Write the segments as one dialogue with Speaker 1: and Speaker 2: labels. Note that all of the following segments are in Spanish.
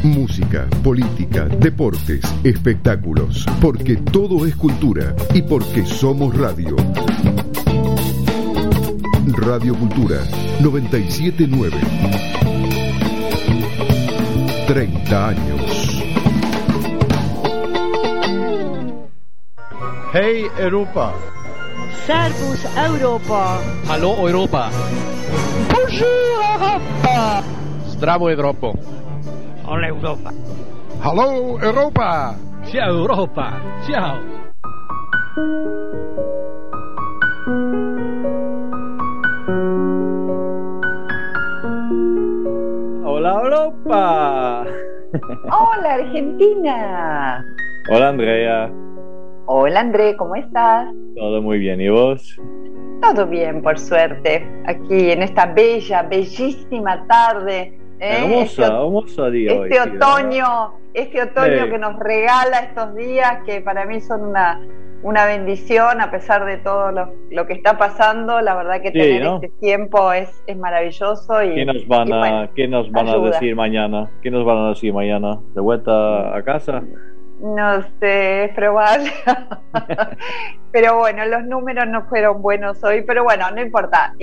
Speaker 1: Música, política, deportes, espectáculos, porque todo es cultura y porque somos radio. Radio Cultura 979. 30 años.
Speaker 2: Hey Europa.
Speaker 3: Servus Europa.
Speaker 4: Hallo Europa.
Speaker 3: Bonjour Europa.
Speaker 4: Zdravo Evropo.
Speaker 3: Hola Europa.
Speaker 2: Hallo Europa.
Speaker 4: Ciao Europa. Ciao.
Speaker 5: Hola Europa.
Speaker 6: Hola Argentina.
Speaker 5: Hola Andrea.
Speaker 6: Hola André, ¿cómo estás?
Speaker 5: Todo muy bien, ¿y vos?
Speaker 6: Todo bien, por suerte. Aquí en esta bellísima tarde.
Speaker 5: Hermosa día hoy.
Speaker 6: Este otoño que nos regala estos días, que para mí son una bendición, a pesar de todo lo que está pasando. La verdad que tener este tiempo es maravilloso.
Speaker 5: ¿Qué nos van a decir mañana? ¿Qué nos van a decir mañana? ¿De vuelta a casa?
Speaker 6: No sé, es probable. Pero bueno, los números no fueron buenos hoy, pero bueno, no importa.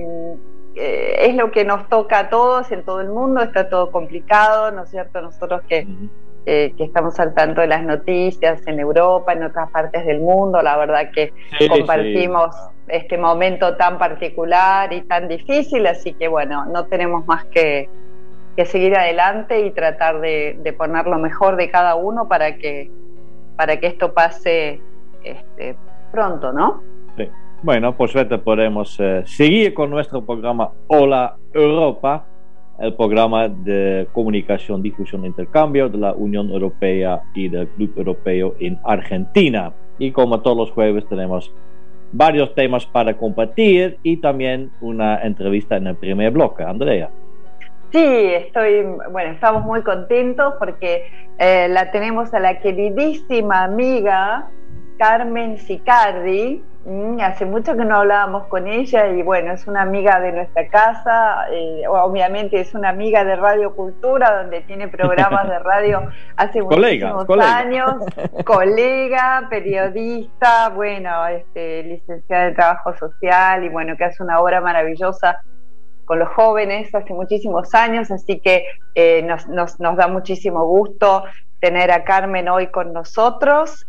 Speaker 6: Es lo que nos toca a todos en todo el mundo, está todo complicado, ¿no es cierto? Nosotros que estamos al tanto de las noticias en Europa, en otras partes del mundo, la verdad que compartimos este momento tan particular y tan difícil, así que bueno, no tenemos más que seguir adelante y tratar de poner lo mejor de cada uno para que esto pase pronto, ¿no?
Speaker 5: Sí. Bueno, por suerte podemos seguir con nuestro programa Hola Europa, el programa de comunicación, difusión e intercambio de la Unión Europea y del Club Europeo en Argentina. Y como todos los jueves tenemos varios temas para compartir y también una entrevista en el primer bloque. Andrea.
Speaker 6: Sí, estamos muy contentos porque la tenemos a la queridísima amiga Carmen Sicardi. Hace mucho que no hablábamos con ella y bueno, es una amiga de nuestra casa, obviamente es una amiga de Radio Cultura, donde tiene programas de radio hace muchísimos años, colega, periodista, bueno, licenciada en Trabajo Social y bueno, que hace una obra maravillosa con los jóvenes hace muchísimos años, así que nos da muchísimo gusto tener a Carmen hoy con nosotros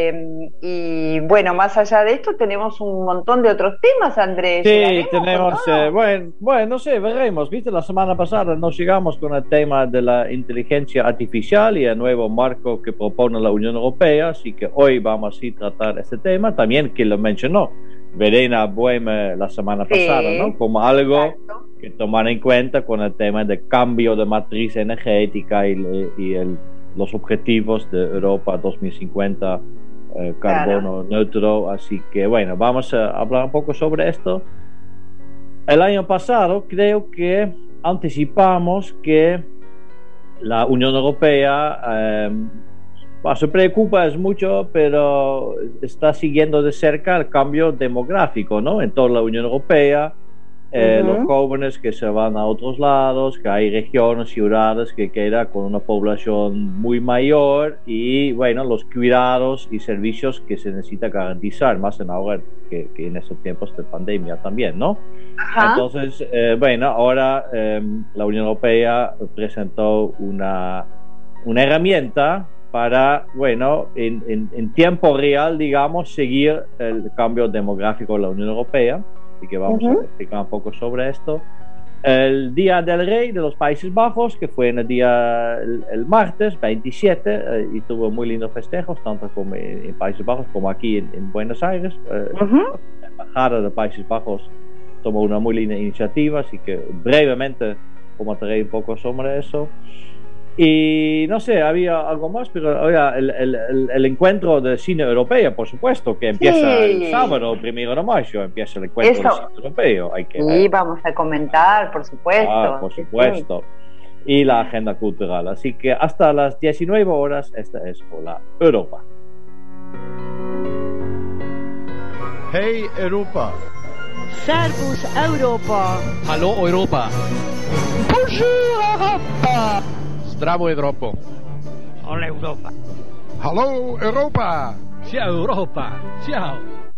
Speaker 6: y bueno, más allá de esto tenemos un montón de otros temas, Andrés.
Speaker 5: Sí, tenemos, bueno, no sé, veremos, viste, la semana pasada nos llegamos con el tema de la inteligencia artificial y el nuevo marco que propone la Unión Europea, así que hoy vamos a tratar este tema, también que lo mencionó Verena Boehme la semana pasada, ¿no? Como algo que tomar en cuenta con el tema de cambio de matriz energética y los objetivos de Europa 2050, carbono neutro, así que bueno, vamos a hablar un poco sobre esto. El año pasado creo que anticipamos que la Unión Europea se preocupa mucho, pero está siguiendo de cerca el cambio demográfico, ¿no? En toda la Unión Europea, los jóvenes que se van a otros lados, que hay regiones, ciudades que quedan con una población muy mayor y, bueno, los cuidados y servicios que se necesita garantizar, más en ahora que en estos tiempos de pandemia también, ¿no? Ajá. Entonces, bueno, ahora la Unión Europea presentó una herramienta para, bueno, en tiempo real, digamos, seguir el cambio demográfico de la Unión Europea. Así que vamos a explicar un poco sobre esto. El Día del Rey de los Países Bajos, que fue el martes 27, y tuvo muy lindos festejos, tanto como en Países Bajos como aquí en Buenos Aires. La Embajada de Países Bajos tomó una muy linda iniciativa, así que brevemente comentaré un poco sobre eso. Y no sé, había algo más, pero había el encuentro de cine europeo, por supuesto, que empieza el sábado, 1 de mayo, empieza el encuentro de cine europeo.
Speaker 6: Vamos a comentar, por supuesto.
Speaker 5: Por supuesto. Y la agenda cultural. Así que hasta las 19 horas, esta es Hola Europa.
Speaker 2: Hey Europa.
Speaker 3: Servus Europa.
Speaker 4: Hallo Europa.
Speaker 3: Bonjour Europa.
Speaker 4: Zdravo Evropo.
Speaker 3: Hola Europa.
Speaker 2: Hallo Europa!
Speaker 4: Ciao Europa. Ciao.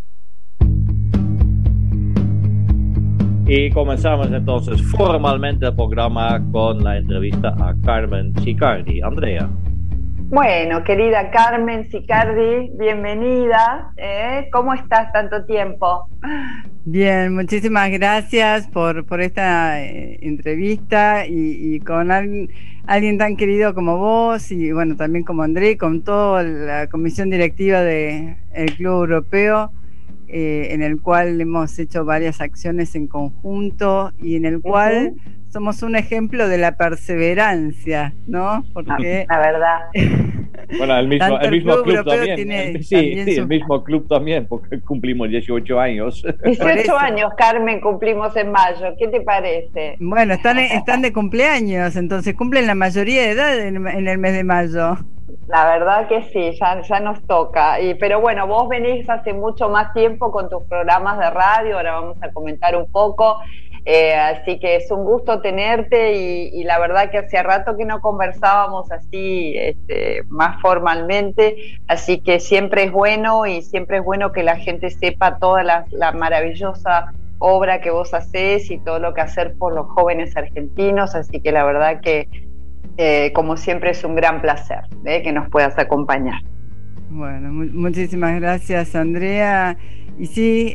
Speaker 5: Y comenzamos entonces formalmente el programa con la entrevista a Carmen Sicardi. Andrea.
Speaker 6: Bueno, querida Carmen Sicardi, bienvenida. ¿Cómo estás tanto tiempo?
Speaker 7: Bien, muchísimas gracias por esta entrevista y con alguien tan querido como vos y bueno, también como André, con toda la comisión directiva del Club Europeo, en el cual hemos hecho varias acciones en conjunto y en el cual somos un ejemplo de la perseverancia, ¿no? Porque
Speaker 6: la verdad.
Speaker 5: Bueno, el mismo club también.
Speaker 7: Tiene
Speaker 5: sí, el mismo club también, porque cumplimos 18 años.
Speaker 6: 18 años, Carmen, cumplimos en mayo. ¿Qué te parece?
Speaker 7: Bueno, están de cumpleaños, entonces cumplen la mayoría de edad en el mes de mayo.
Speaker 6: La verdad que sí, ya nos toca. Pero bueno, vos venís hace mucho más tiempo con tus programas de radio, ahora vamos a comentar un poco. Así que es un gusto tenerte y la verdad que hacía rato que no conversábamos así más formalmente, así que siempre es bueno y siempre es bueno que la gente sepa toda la maravillosa obra que vos hacés y todo lo que hacer por los jóvenes argentinos, así que la verdad que como siempre es un gran placer que nos puedas acompañar.
Speaker 7: Bueno, muchísimas gracias, Andrea. Y sí,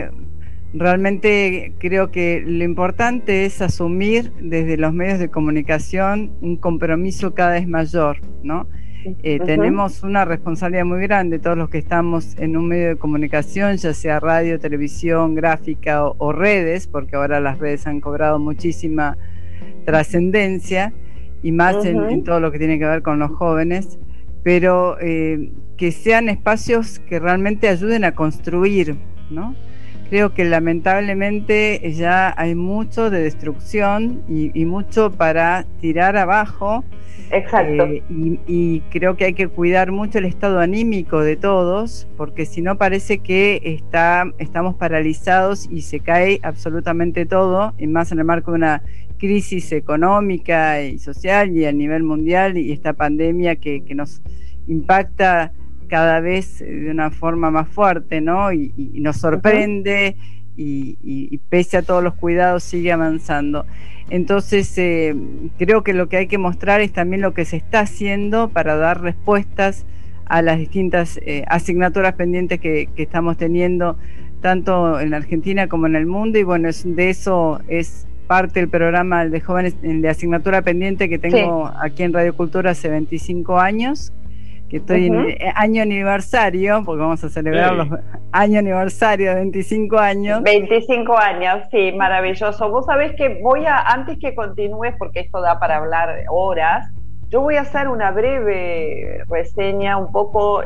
Speaker 7: realmente creo que lo importante es asumir desde los medios de comunicación un compromiso cada vez mayor, ¿no? Tenemos una responsabilidad muy grande todos los que estamos en un medio de comunicación, ya sea radio, televisión, gráfica o redes, porque ahora las redes han cobrado muchísima trascendencia y más en todo lo que tiene que ver con los jóvenes, pero que sean espacios que realmente ayuden a construir, ¿no? Creo que lamentablemente ya hay mucho de destrucción y mucho para tirar abajo.
Speaker 6: Exacto.
Speaker 7: Y creo que hay que cuidar mucho el estado anímico de todos, porque si no parece que estamos paralizados y se cae absolutamente todo, y más en el marco de una crisis económica y social y a nivel mundial, y esta pandemia que nos impacta cada vez de una forma más fuerte, ¿no? Y nos sorprende y pese a todos los cuidados sigue avanzando. Entonces creo que lo que hay que mostrar es también lo que se está haciendo para dar respuestas a las distintas asignaturas pendientes que estamos teniendo tanto en Argentina como en el mundo, y bueno, de eso es parte del programa de jóvenes, el de asignatura pendiente que tengo aquí en Radio Cultura hace 25 años, que estoy en año aniversario, porque vamos a celebrar los año aniversario de 25 años.
Speaker 6: 25 años, sí, maravilloso. Vos sabés que antes que continúes, porque esto da para hablar horas, yo voy a hacer una breve reseña un poco,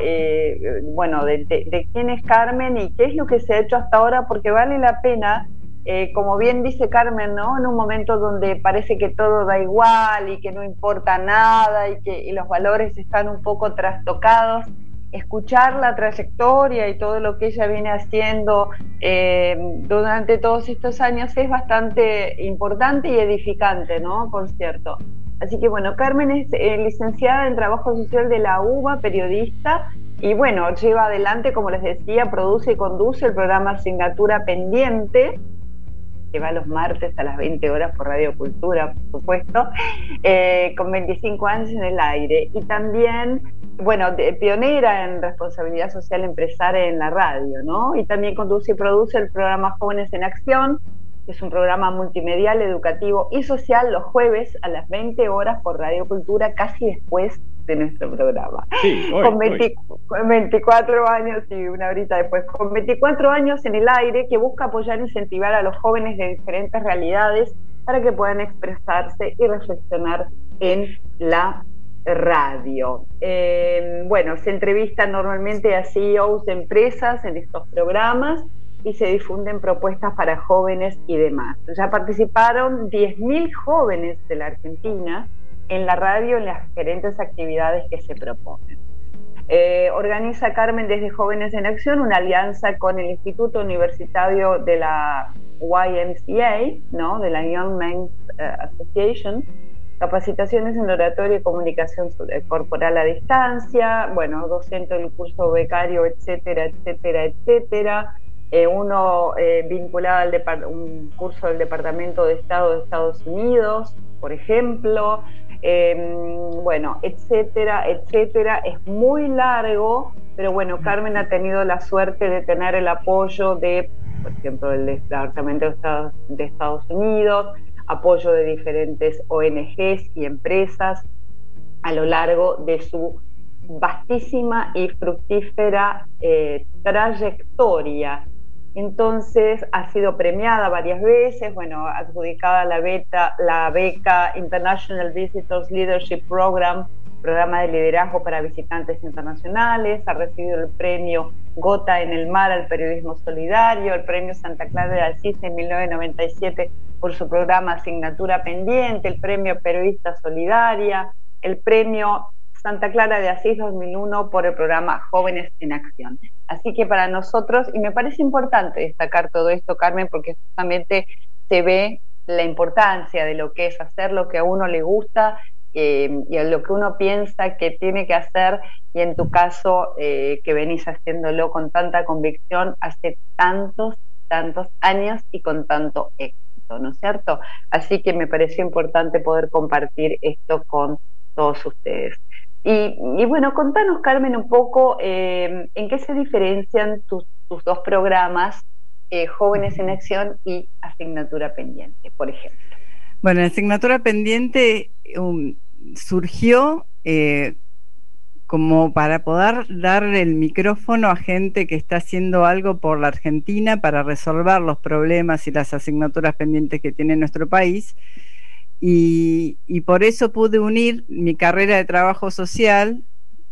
Speaker 6: de quién es Carmen y qué es lo que se ha hecho hasta ahora, porque vale la pena. Como bien dice Carmen, ¿no? En un momento donde parece que todo da igual y que no importa nada y los valores están un poco trastocados, escuchar la trayectoria y todo lo que ella viene haciendo durante todos estos años es bastante importante y edificante, ¿no? Por cierto. Así que bueno, Carmen es licenciada en Trabajo Social de la UBA, periodista, y bueno, lleva adelante, como les decía, produce y conduce el programa Asignatura Pendiente, que va los martes a las 20 horas por Radio Cultura, por supuesto, con 25 años en el aire. Y también, bueno, pionera en responsabilidad social empresaria en la radio, ¿no? Y también conduce y produce el programa Jóvenes en Acción, que es un programa multimedial, educativo y social los jueves a las 20 horas por Radio Cultura, casi después de nuestro programa. Sí, con 24 años y una horita después, con 24 años en el aire, que busca apoyar e incentivar a los jóvenes de diferentes realidades para que puedan expresarse y reflexionar en la radio. Bueno, se entrevistan normalmente a CEOs de empresas en estos programas y se difunden propuestas para jóvenes y demás. Ya participaron 10.000 jóvenes de la Argentina en la radio en las diferentes actividades que se proponen. Organiza Carmen desde Jóvenes en Acción una alianza con el Instituto Universitario de la YMCA, ¿no? De la Young Men's Association, capacitaciones en oratoria y comunicación corporal a distancia, bueno, docente del curso becario, etcétera, etcétera, etcétera. Uno vinculado al un curso del Departamento de Estado de Estados Unidos, por ejemplo, bueno, etcétera, etcétera. Es muy largo, pero bueno, Carmen ha tenido la suerte de tener el apoyo de, por ejemplo, el Departamento de Estados Unidos, apoyo de diferentes ONGs y empresas a lo largo de su vastísima y fructífera trayectoria. Entonces ha sido premiada varias veces, bueno, adjudicada la beca International Visitors Leadership Program, programa de liderazgo para visitantes internacionales, ha recibido el premio Gota en el Mar al periodismo solidario, el premio Santa Clara de Asís en 1997 por su programa Asignatura Pendiente, el premio Periodista Solidaria, el premio Santa Clara de Asís 2001 por el programa Jóvenes en Acción. Así que para nosotros, y me parece importante destacar todo esto, Carmen, porque justamente se ve la importancia de lo que es hacer lo que a uno le gusta y a lo que uno piensa que tiene que hacer, y en tu caso que venís haciéndolo con tanta convicción hace tantos años y con tanto éxito, ¿no es cierto? Así que me pareció importante poder compartir esto con todos ustedes. Y bueno, contanos, Carmen, un poco en qué se diferencian tus dos programas, Jóvenes en Acción y Asignatura Pendiente, por ejemplo.
Speaker 7: Bueno, la Asignatura Pendiente surgió como para poder darle el micrófono a gente que está haciendo algo por la Argentina para resolver los problemas y las asignaturas pendientes que tiene nuestro país. Y por eso pude unir mi carrera de trabajo social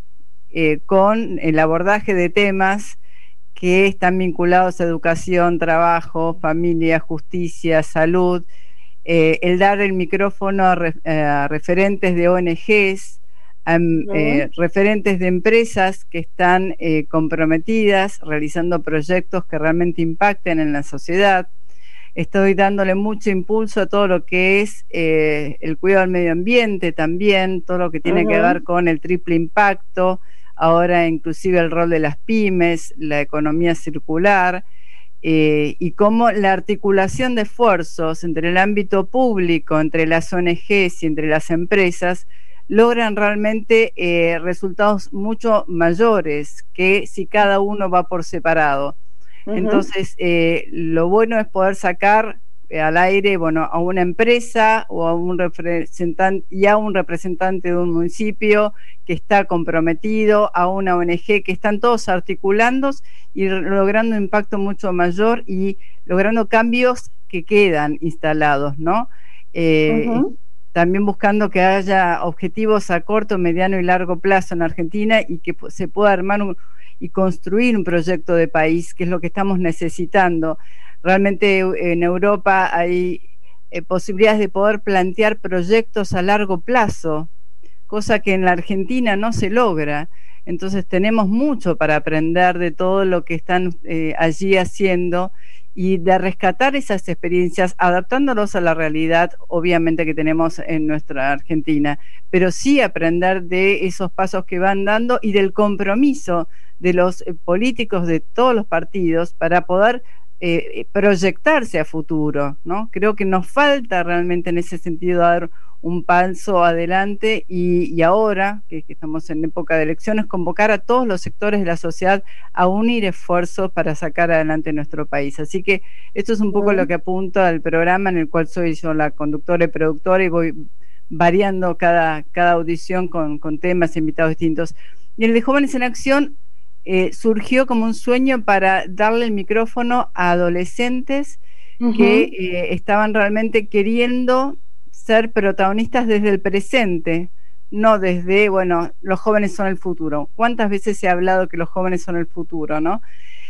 Speaker 7: con el abordaje de temas que están vinculados a educación, trabajo, familia, justicia, salud, el dar el micrófono a referentes de ONGs, a referentes de empresas que están comprometidas, realizando proyectos que realmente impacten en la sociedad. Estoy dándole mucho impulso a todo lo que es el cuidado del medio ambiente también, todo lo que tiene que ver con el triple impacto, ahora inclusive el rol de las pymes, la economía circular, y cómo la articulación de esfuerzos entre el ámbito público, entre las ONGs y entre las empresas, logran realmente resultados mucho mayores que si cada uno va por separado. Entonces, lo bueno es poder sacar al aire, bueno, a una empresa o a un representante de un municipio que está comprometido, a una ONG, que están todos articulando y logrando un impacto mucho mayor y logrando cambios que quedan instalados, ¿no? También buscando que haya objetivos a corto, mediano y largo plazo en Argentina y que se pueda armar y construir un proyecto de país, que es lo que estamos necesitando. Realmente en Europa hay posibilidades de poder plantear proyectos a largo plazo, cosa que en la Argentina no se logra. Entonces tenemos mucho para aprender de todo lo que están allí haciendo y de rescatar esas experiencias, adaptándolos a la realidad, obviamente, que tenemos en nuestra Argentina, pero sí aprender de esos pasos que van dando y del compromiso de los políticos de todos los partidos para poder proyectarse a futuro, ¿no? Creo que nos falta realmente en ese sentido dar un paso adelante y ahora, que estamos en época de elecciones, convocar a todos los sectores de la sociedad a unir esfuerzos para sacar adelante nuestro país. Así que esto es un poco lo que apunta al programa, en el cual soy yo la conductora y productora, y voy variando cada audición con temas e invitados distintos. Y el de Jóvenes en Acción surgió como un sueño para darle el micrófono a adolescentes que estaban realmente queriendo ser protagonistas desde el presente, no desde, bueno, los jóvenes son el futuro. ¿Cuántas veces se ha hablado que los jóvenes son el futuro, no?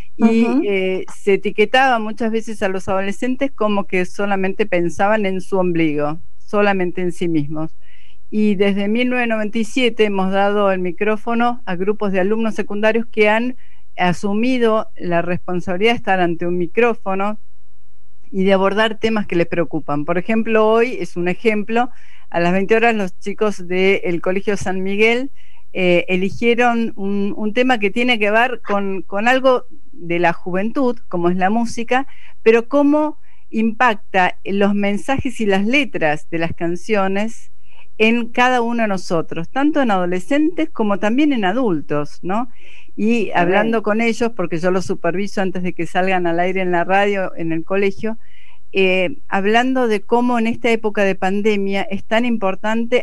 Speaker 7: Y se etiquetaba muchas veces a los adolescentes como que solamente pensaban en su ombligo, solamente en sí mismos. Y desde 1997 hemos dado el micrófono a grupos de alumnos secundarios que han asumido la responsabilidad de estar ante un micrófono y de abordar temas que les preocupan. Por ejemplo, hoy es un ejemplo, a las 20 horas los chicos del Colegio San Miguel eligieron un tema que tiene que ver con algo de la juventud, como es la música, pero cómo impacta los mensajes y las letras de las canciones en cada uno de nosotros, tanto en adolescentes como también en adultos, ¿no? Y hablando con ellos, porque yo los superviso antes de que salgan al aire en la radio, en el colegio, hablando de cómo en esta época de pandemia es tan importante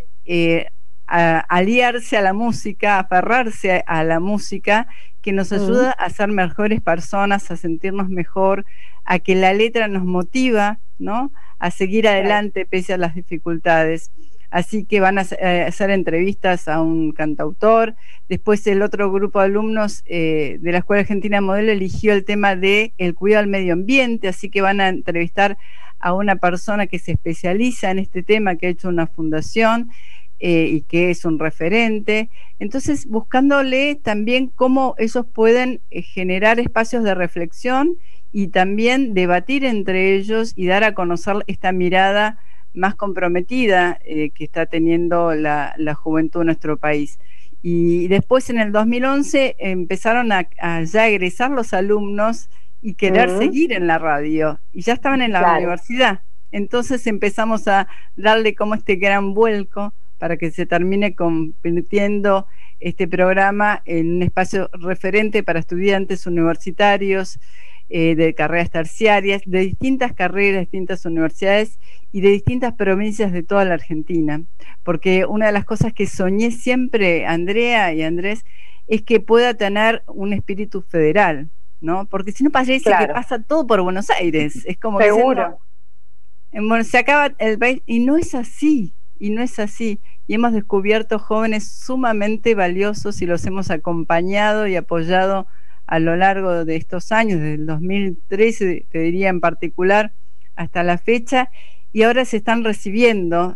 Speaker 7: aliarse a la música, aferrarse a la música, que nos ayuda a ser mejores personas, a sentirnos mejor, a que la letra nos motiva, ¿no?, a seguir adelante pese a las dificultades. Así que van a hacer entrevistas a un cantautor. Después el otro grupo de alumnos de la Escuela Argentina Modelo eligió el tema de el cuidado del medio ambiente, así que van a entrevistar a una persona que se especializa en este tema, que ha hecho una fundación y que es un referente. Entonces, buscándole también cómo ellos pueden generar espacios de reflexión y también debatir entre ellos y dar a conocer esta mirada más comprometida que está teniendo la juventud de nuestro país. Y después en el 2011 empezaron a ya egresar los alumnos y querer seguir en la radio, y ya estaban en la universidad. Entonces empezamos a darle como este gran vuelco para que se termine convirtiendo este programa en un espacio referente para estudiantes universitarios, de carreras terciarias, de distintas carreras, distintas universidades y de distintas provincias de toda la Argentina, porque una de las cosas que soñé siempre, Andrea y Andrés, es que pueda tener un espíritu federal, ¿no? Porque si no parece que pasa todo por Buenos Aires, es como
Speaker 6: seguro
Speaker 7: diciendo, se acaba el país, y no es así, y hemos descubierto jóvenes sumamente valiosos y los hemos acompañado y apoyado a lo largo de estos años, desde el 2013, te diría en particular, hasta la fecha, y ahora se están recibiendo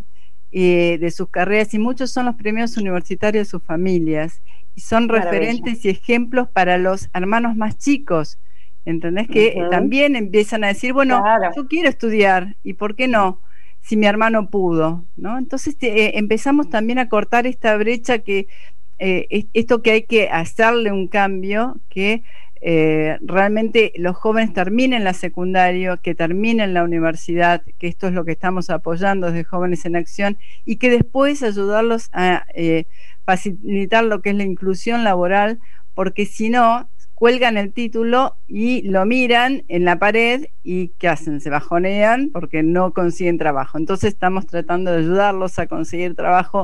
Speaker 7: de sus carreras, y muchos son los premios universitarios de sus familias, y son referentes y ejemplos para los hermanos más chicos, ¿entendés? Que también empiezan a decir, bueno, yo quiero estudiar, ¿y por qué no? Si mi hermano pudo, ¿no? Entonces empezamos también a cortar esta brecha que esto que hay que hacerle un cambio, que realmente los jóvenes terminen la secundaria, que terminen la universidad, que esto es lo que estamos apoyando desde Jóvenes en Acción, y que después ayudarlos a facilitar lo que es la inclusión laboral, porque si no, cuelgan el título y lo miran en la pared y ¿qué hacen? Se bajonean porque no consiguen trabajo. Entonces estamos tratando de ayudarlos a conseguir trabajo.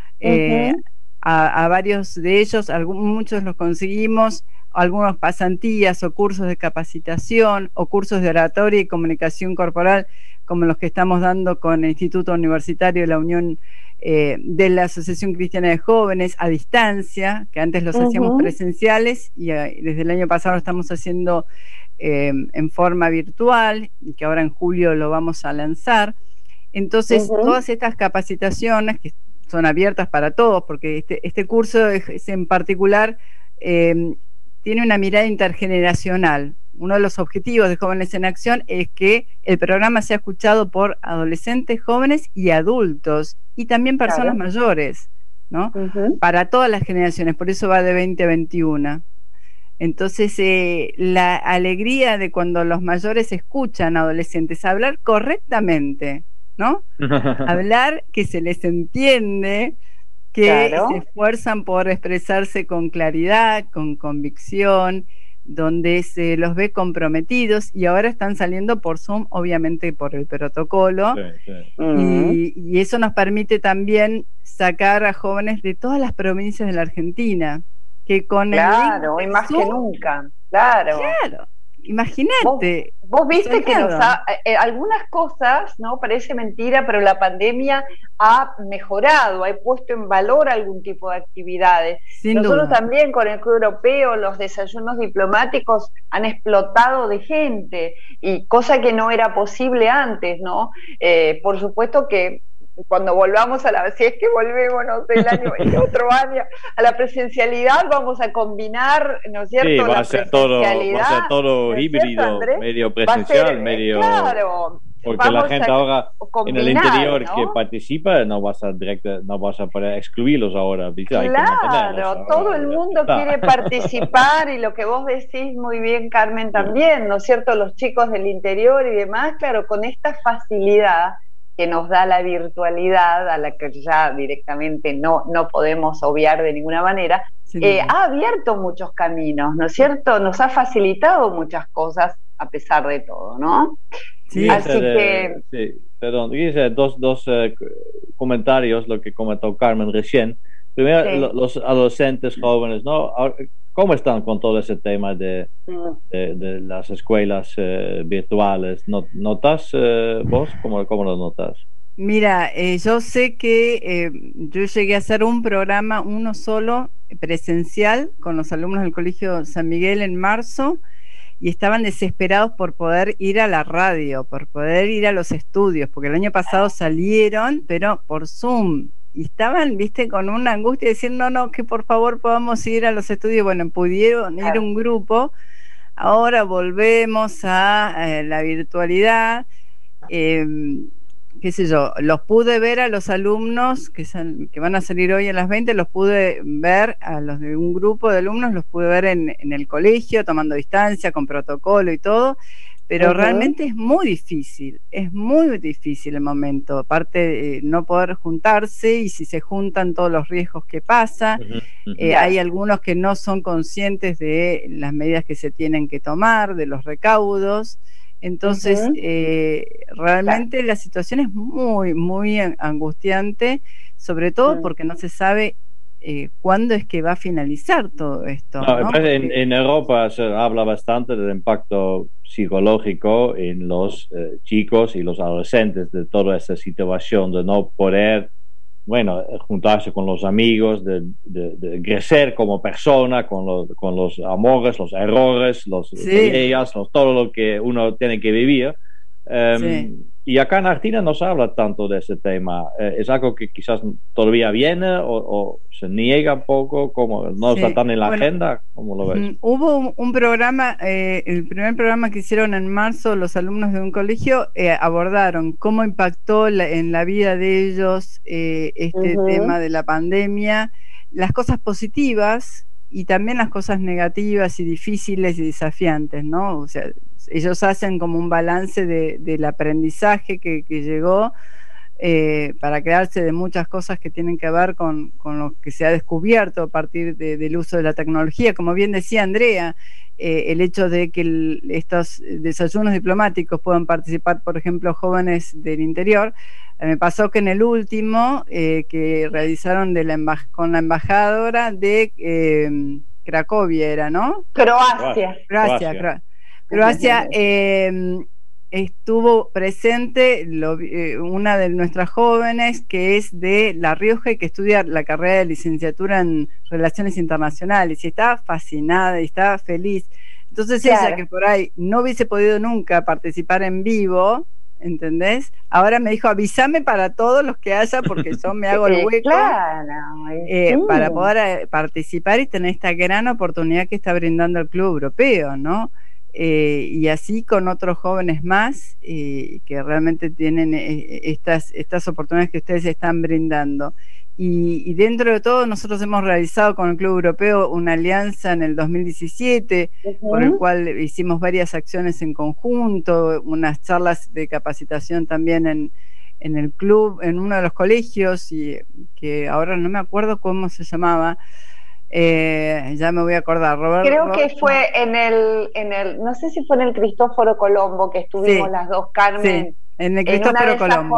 Speaker 7: A varios de ellos, muchos los conseguimos, algunos pasantías o cursos de capacitación o cursos de oratoria y comunicación corporal, como los que estamos dando con el Instituto Universitario de la Unión de la Asociación Cristiana de Jóvenes, a distancia, que antes los hacíamos presenciales y desde el año pasado lo estamos haciendo en forma virtual, y que ahora en julio lo vamos a lanzar. Entonces, todas estas capacitaciones que son abiertas para todos, porque este curso es en particular tiene una mirada intergeneracional. Uno de los objetivos de Jóvenes en Acción es que el programa sea escuchado por adolescentes, jóvenes y adultos, y también personas mayores, ¿no? Para todas las generaciones, por eso va de 20 a 21. Entonces, la alegría de cuando los mayores escuchan a adolescentes hablar correctamente, ¿no? Hablar que se les entiende, que se esfuerzan por expresarse con claridad, con convicción, donde se los ve comprometidos, y ahora están saliendo por Zoom, obviamente por el protocolo, y eso nos permite también sacar a jóvenes de todas las provincias de la Argentina, que con
Speaker 6: hoy más Zoom, que nunca,
Speaker 7: imagínate.
Speaker 6: Vos viste que algunas cosas, ¿no? Parece mentira, pero la pandemia ha mejorado, ha puesto en valor algún tipo de actividades. Nosotros también con el Club Europeo, los desayunos diplomáticos han explotado de gente, y cosa que no era posible antes, ¿no? Por supuesto que cuando volvamos si es que volvemos, no sé, el otro año, a la presencialidad, vamos a combinar, ¿no es cierto?
Speaker 5: Sí, va a ser todo híbrido, medio presencial, medio...
Speaker 6: Claro.
Speaker 5: Porque la gente ahora en el interior, ¿no?, que participa, no vas a poder excluirlos ahora.
Speaker 6: Claro, todo el mundo quiere participar, y lo que vos decís muy bien, Carmen, también, ¿no es cierto? Los chicos del interior y demás, claro, con esta facilidad que nos da la virtualidad, a la que ya directamente no podemos obviar de ninguna manera, sí, ha abierto muchos caminos, ¿no es cierto? Nos ha facilitado muchas cosas a pesar de todo, ¿no?
Speaker 5: Sí, así que... Sí, perdón, quise dos comentarios, lo que comentó Carmen recién. Primero, sí, los adolescentes jóvenes, ¿no? ¿Cómo están con todo ese tema de las escuelas virtuales? ¿Notas vos? ¿Cómo lo notas?
Speaker 7: Mira, yo sé que yo llegué a hacer un programa, uno solo, presencial, con los alumnos del Colegio San Miguel en marzo, y estaban desesperados por poder ir a la radio, por poder ir a los estudios, porque el año pasado salieron, pero por Zoom, y estaban, viste, con una angustia de decir, no, que por favor podamos ir a los estudios. Bueno, pudieron ir un grupo, ahora volvemos a la virtualidad, qué sé yo, los pude ver a los alumnos que van a salir hoy a las 20, los pude ver a los de un grupo de alumnos, los pude ver en el colegio, tomando distancia, con protocolo y todo, pero realmente es muy difícil el momento, aparte de no poder juntarse, y si se juntan todos los riesgos que pasa, hay algunos que no son conscientes de las medidas que se tienen que tomar, de los recaudos. Entonces, realmente la situación es muy, muy angustiante, sobre todo porque no se sabe cuándo es que va a finalizar todo esto, ¿no?
Speaker 5: En Europa se habla bastante del impacto psicológico en los chicos y los adolescentes de toda esta situación de no poder, juntarse con los amigos, de crecer como persona, con los amores, los errores, las peleas, todo lo que uno tiene que vivir. Y acá en Argentina no se habla tanto de ese tema. ¿Es algo que quizás todavía viene o se niega un poco? ¿Cómo no está tan en la agenda? ¿Cómo lo ves?
Speaker 7: Hubo un programa, el primer programa que hicieron en marzo los alumnos de un colegio, abordaron cómo impactó en la vida de ellos este tema de la pandemia, las cosas positivas y también las cosas negativas y difíciles y desafiantes, ¿no? O sea, ellos hacen como un balance del aprendizaje que llegó, para quedarse de muchas cosas que tienen que ver con lo que se ha descubierto a partir del uso de la tecnología. Como bien decía Andrea, el hecho de que estos desayunos diplomáticos puedan participar, por ejemplo, jóvenes del interior. Me pasó que en el último que realizaron con la embajadora de Cracovia, era, ¿no? Croacia, estuvo presente una de nuestras jóvenes que es de La Rioja y que estudia la carrera de licenciatura en Relaciones Internacionales, y estaba fascinada y estaba feliz. Entonces ella, que por ahí no hubiese podido nunca participar en vivo, ¿entendés? Ahora me dijo, avísame para todos los que haya, porque yo me hago el hueco para poder participar y tener esta gran oportunidad que está brindando el Club Europeo, ¿no? Y así con otros jóvenes más que realmente tienen estas oportunidades que ustedes están brindando. Y dentro de todo, nosotros hemos realizado con el Club Europeo una alianza en el 2017, por el cual hicimos varias acciones en conjunto, unas charlas de capacitación también en el club, en uno de los colegios, y que ahora no me acuerdo cómo se llamaba. Ya me voy a acordar,
Speaker 6: Creo que fue en el no sé si fue en el Cristóforo Colombo que estuvimos las dos, Carmen.
Speaker 7: Sí, en el Cristóforo Colombo.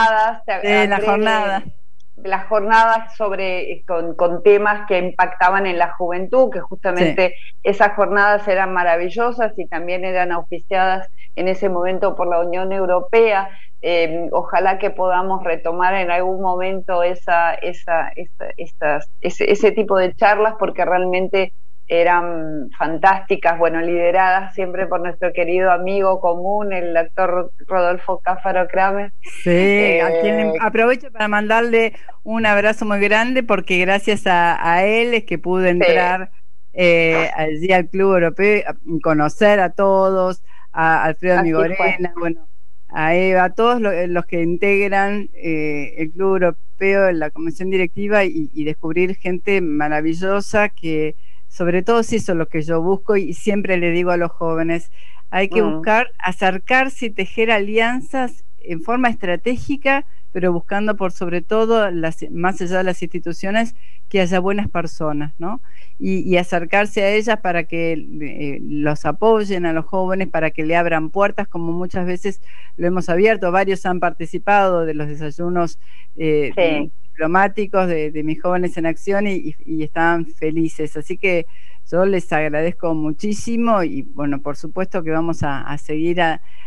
Speaker 6: Las jornadas con temas que impactaban en la juventud, que justamente esas jornadas eran maravillosas y también eran auspiciadas en ese momento por la Unión Europea. Ojalá que podamos retomar en algún momento ese tipo de charlas, porque realmente eran fantásticas, bueno, lideradas siempre por nuestro querido amigo común, el actor Rodolfo Cáfaro Kramer.
Speaker 7: Sí, a quien aprovecho para mandarle un abrazo muy grande, porque gracias a él es que pude entrar allí al Club Europeo, conocer a todos, a Alfredo Migorena, bueno, a Eva, a todos los que integran el Club Europeo, la Comisión Directiva, y descubrir gente maravillosa que, sobre todo, sí, eso es lo que yo busco, y siempre le digo a los jóvenes, hay que buscar acercarse y tejer alianzas en forma estratégica, pero buscando por sobre todo, más allá de las instituciones, que haya buenas personas, ¿no? Y acercarse a ellas para que los apoyen a los jóvenes, para que le abran puertas, como muchas veces lo hemos abierto. Varios han participado de los desayunos diplomáticos de Mis Jóvenes en Acción y estaban felices. Así que yo les agradezco muchísimo y, bueno, por supuesto que vamos a seguir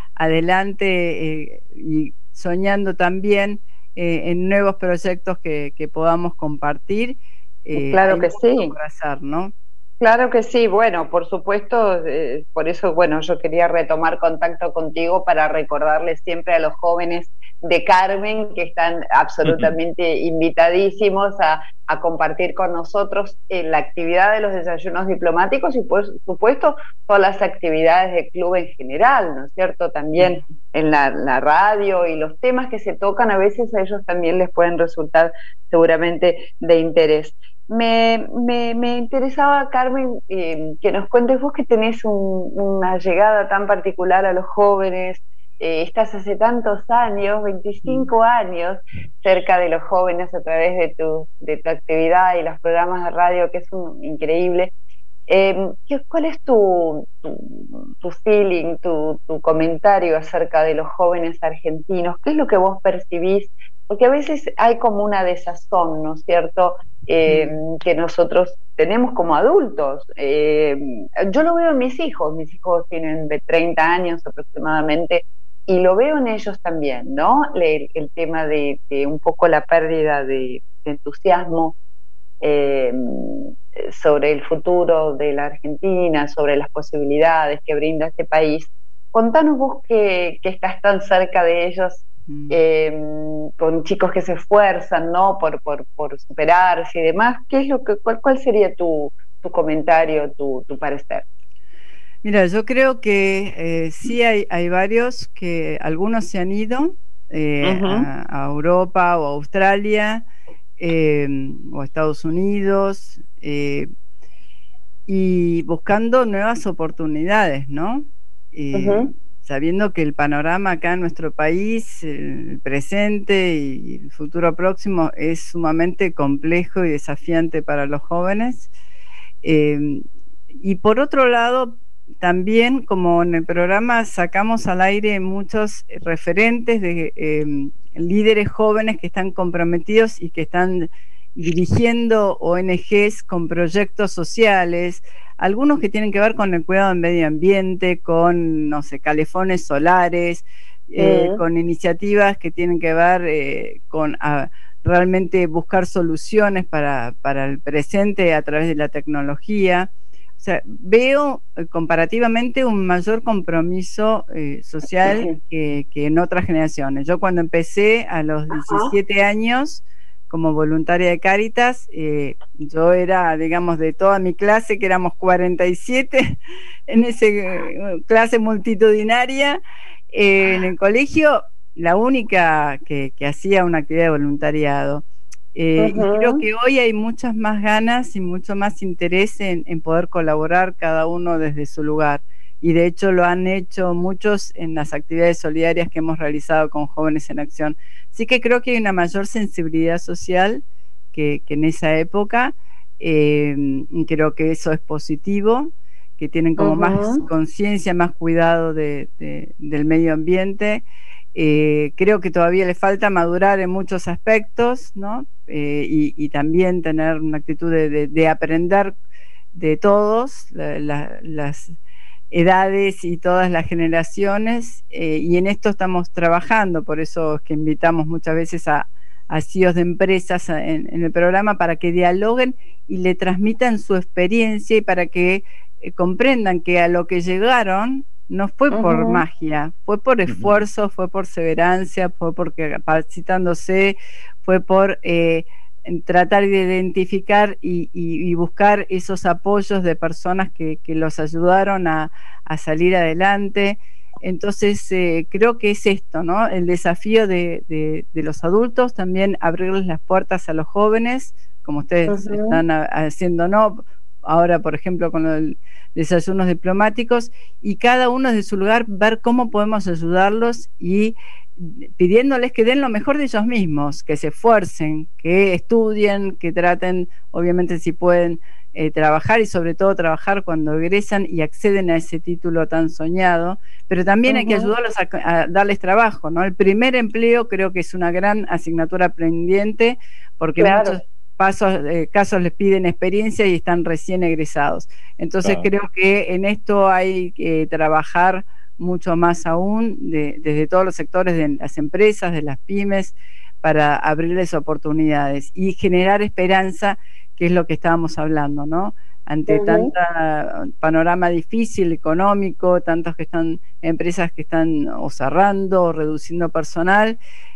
Speaker 7: adelante y soñando también en nuevos proyectos que podamos compartir.
Speaker 6: Claro que sí.
Speaker 7: Por hacer, ¿no?
Speaker 6: Claro que sí, bueno, por supuesto, por eso, bueno, yo quería retomar contacto contigo para recordarles siempre a los jóvenes de Carmen que están absolutamente invitadísimos a compartir con nosotros la actividad de los desayunos diplomáticos y, por supuesto, todas las actividades del club en general, ¿no es cierto? También en la radio, y los temas que se tocan a veces a ellos también les pueden resultar seguramente de interés. Me interesaba, Carmen, que nos cuentes vos, que tenés una llegada tan particular a los jóvenes, estás hace tantos años, 25 años, cerca de los jóvenes a través de tu actividad y los programas de radio, que es increíble. ¿Cuál es tu feeling, tu comentario acerca de los jóvenes argentinos? ¿Qué es lo que vos percibís? Porque a veces hay como una desazón, ¿no es cierto?, que nosotros tenemos como adultos. Yo lo veo en mis hijos tienen de 30 años aproximadamente, y lo veo en ellos también, ¿no? El tema de un poco la pérdida de entusiasmo sobre el futuro de la Argentina, sobre las posibilidades que brinda este país. Contanos vos que estás tan cerca de ellos, con chicos que se esfuerzan, ¿no?, por superarse y demás. ¿Qué es cuál sería tu comentario, tu parecer?
Speaker 7: Mira, yo creo que sí hay varios, que algunos se han ido a Europa o a Australia o a Estados Unidos, y buscando nuevas oportunidades, ¿no? Sabiendo que el panorama acá en nuestro país, el presente y el futuro próximo, es sumamente complejo y desafiante para los jóvenes. Y por otro lado, también, como en el programa sacamos al aire muchos referentes de líderes jóvenes que están comprometidos y que están dirigiendo ONGs con proyectos sociales, algunos que tienen que ver con el cuidado del medio ambiente, con, no sé, calefones solares, con iniciativas que tienen que ver con realmente buscar soluciones para el presente a través de la tecnología. O sea, veo comparativamente un mayor compromiso social que en otras generaciones. Yo, cuando empecé a los 17 años como voluntaria de Cáritas, yo era, digamos, de toda mi clase, que éramos 47 en esa clase multitudinaria, en el colegio, la única que hacía una actividad de voluntariado. Y creo que hoy hay muchas más ganas y mucho más interés en poder colaborar cada uno desde su lugar, y de hecho lo han hecho muchos en las actividades solidarias que hemos realizado con Jóvenes en Acción. Así que creo que hay una mayor sensibilidad social que en esa época, y creo que eso es positivo, que tienen como más conciencia, más cuidado del medio ambiente. Creo que todavía le falta madurar en muchos aspectos, ¿no? Y también tener una actitud de aprender de todos, las edades y todas las generaciones, y en esto estamos trabajando. Por eso es que invitamos muchas veces a a CEOs de empresas en el programa para que dialoguen y le transmitan su experiencia y para que comprendan que a lo que llegaron no fue por magia, fue por esfuerzo, fue por perseverancia, fue porque capacitándose, fue por tratar de identificar y buscar esos apoyos de personas que los ayudaron a salir adelante. Entonces creo que es esto, ¿no? El desafío de los adultos, también abrirles las puertas a los jóvenes, como ustedes están haciendo, ¿no? Ahora, por ejemplo, con los desayunos diplomáticos, y cada uno desde su lugar ver cómo podemos ayudarlos y pidiéndoles que den lo mejor de ellos mismos, que se esfuercen, que estudien, que traten, obviamente si pueden, trabajar y sobre todo trabajar cuando egresan y acceden a ese título tan soñado, pero también hay que ayudarlos a darles trabajo, ¿no? El primer empleo creo que es una gran asignatura pendiente, porque muchos casos les piden experiencia y están recién egresados. Entonces creo que en esto hay que trabajar mucho más aún desde todos los sectores de las empresas, de las pymes, para abrirles oportunidades y generar esperanza, que es lo que estábamos hablando, ¿no? Ante tanta panorama difícil económico, tantos empresas que están o cerrando o reduciendo personal,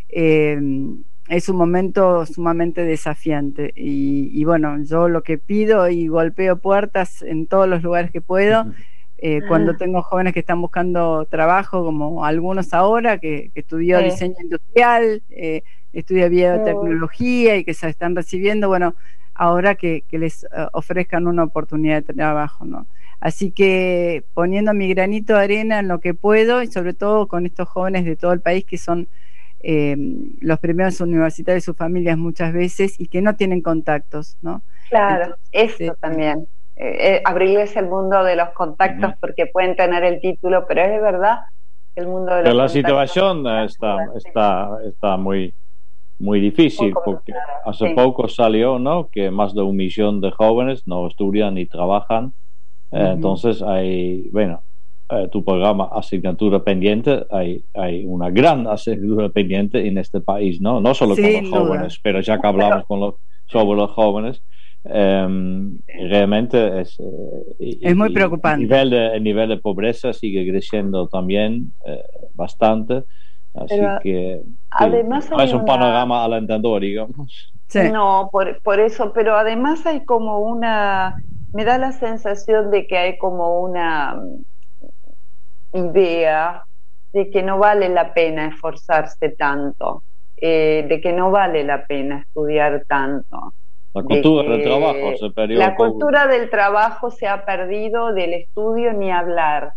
Speaker 7: es un momento sumamente desafiante y bueno, yo lo que pido y golpeo puertas en todos los lugares que puedo, cuando tengo jóvenes que están buscando trabajo, como algunos ahora, que estudió diseño industrial, estudia biotecnología y que se están recibiendo, bueno, ahora que les ofrezcan una oportunidad de trabajo, ¿no? Así que poniendo mi granito de arena en lo que puedo, y sobre todo con estos jóvenes de todo el país que son los primeros universitarios de sus familias muchas veces y que no tienen contactos, ¿no?
Speaker 6: Claro, esto también, abrirles el mundo de los contactos, porque pueden tener el título, pero es de verdad el mundo de los
Speaker 5: la
Speaker 6: contactos.
Speaker 5: situación está muy difícil, porque hace poco salió, ¿no?, que más de 1 millón de jóvenes no estudian ni trabajan. Entonces hay, bueno, tu programa asignatura pendiente, hay una gran asignatura pendiente en este país, no solo con los jóvenes, pero ya que hablamos sobre los jóvenes, realmente es
Speaker 7: muy preocupante.
Speaker 5: El nivel de pobreza sigue creciendo también bastante, así que
Speaker 6: además
Speaker 5: es un panorama alentador, digamos.
Speaker 6: No, por eso, pero además hay como me da la sensación de que hay como una idea de que no vale la pena esforzarse tanto, de que no vale la pena estudiar tanto.
Speaker 5: La cultura del trabajo se perdió.
Speaker 6: La cultura del trabajo se ha perdido, del estudio ni hablar,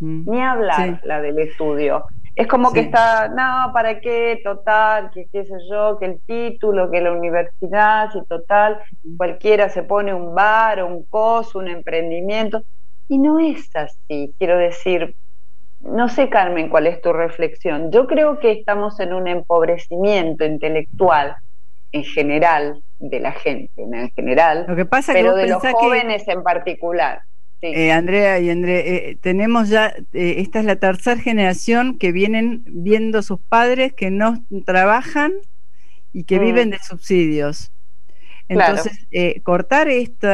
Speaker 6: la del estudio. Es como que está, no, ¿para qué? Total, que qué sé yo, que el título, que la universidad, si total, cualquiera se pone un bar, un coso, un emprendimiento. Y no es así, quiero decir, no sé, Carmen, cuál es tu reflexión. Yo creo que estamos en un empobrecimiento intelectual en general, de la gente en general,
Speaker 7: lo que pasa
Speaker 6: pero
Speaker 7: que
Speaker 6: de los jóvenes en particular. Sí.
Speaker 7: Andrea y André, tenemos ya, esta es la tercera generación que vienen viendo sus padres que no trabajan y que viven de subsidios. Entonces, cortar esto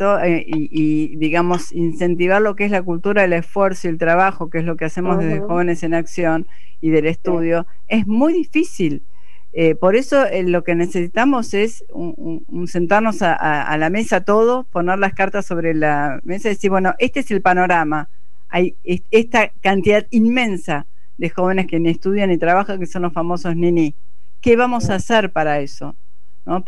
Speaker 7: y digamos, incentivar lo que es la cultura del esfuerzo y el trabajo, que es lo que hacemos desde Jóvenes en Acción y del estudio, es muy difícil. Por eso lo que necesitamos es un sentarnos a la mesa todos, poner las cartas sobre la mesa y decir, bueno, este es el panorama. Hay esta cantidad inmensa de jóvenes que ni estudian ni trabajan, que son los famosos niní. ¿Qué vamos a hacer para eso? ¿No?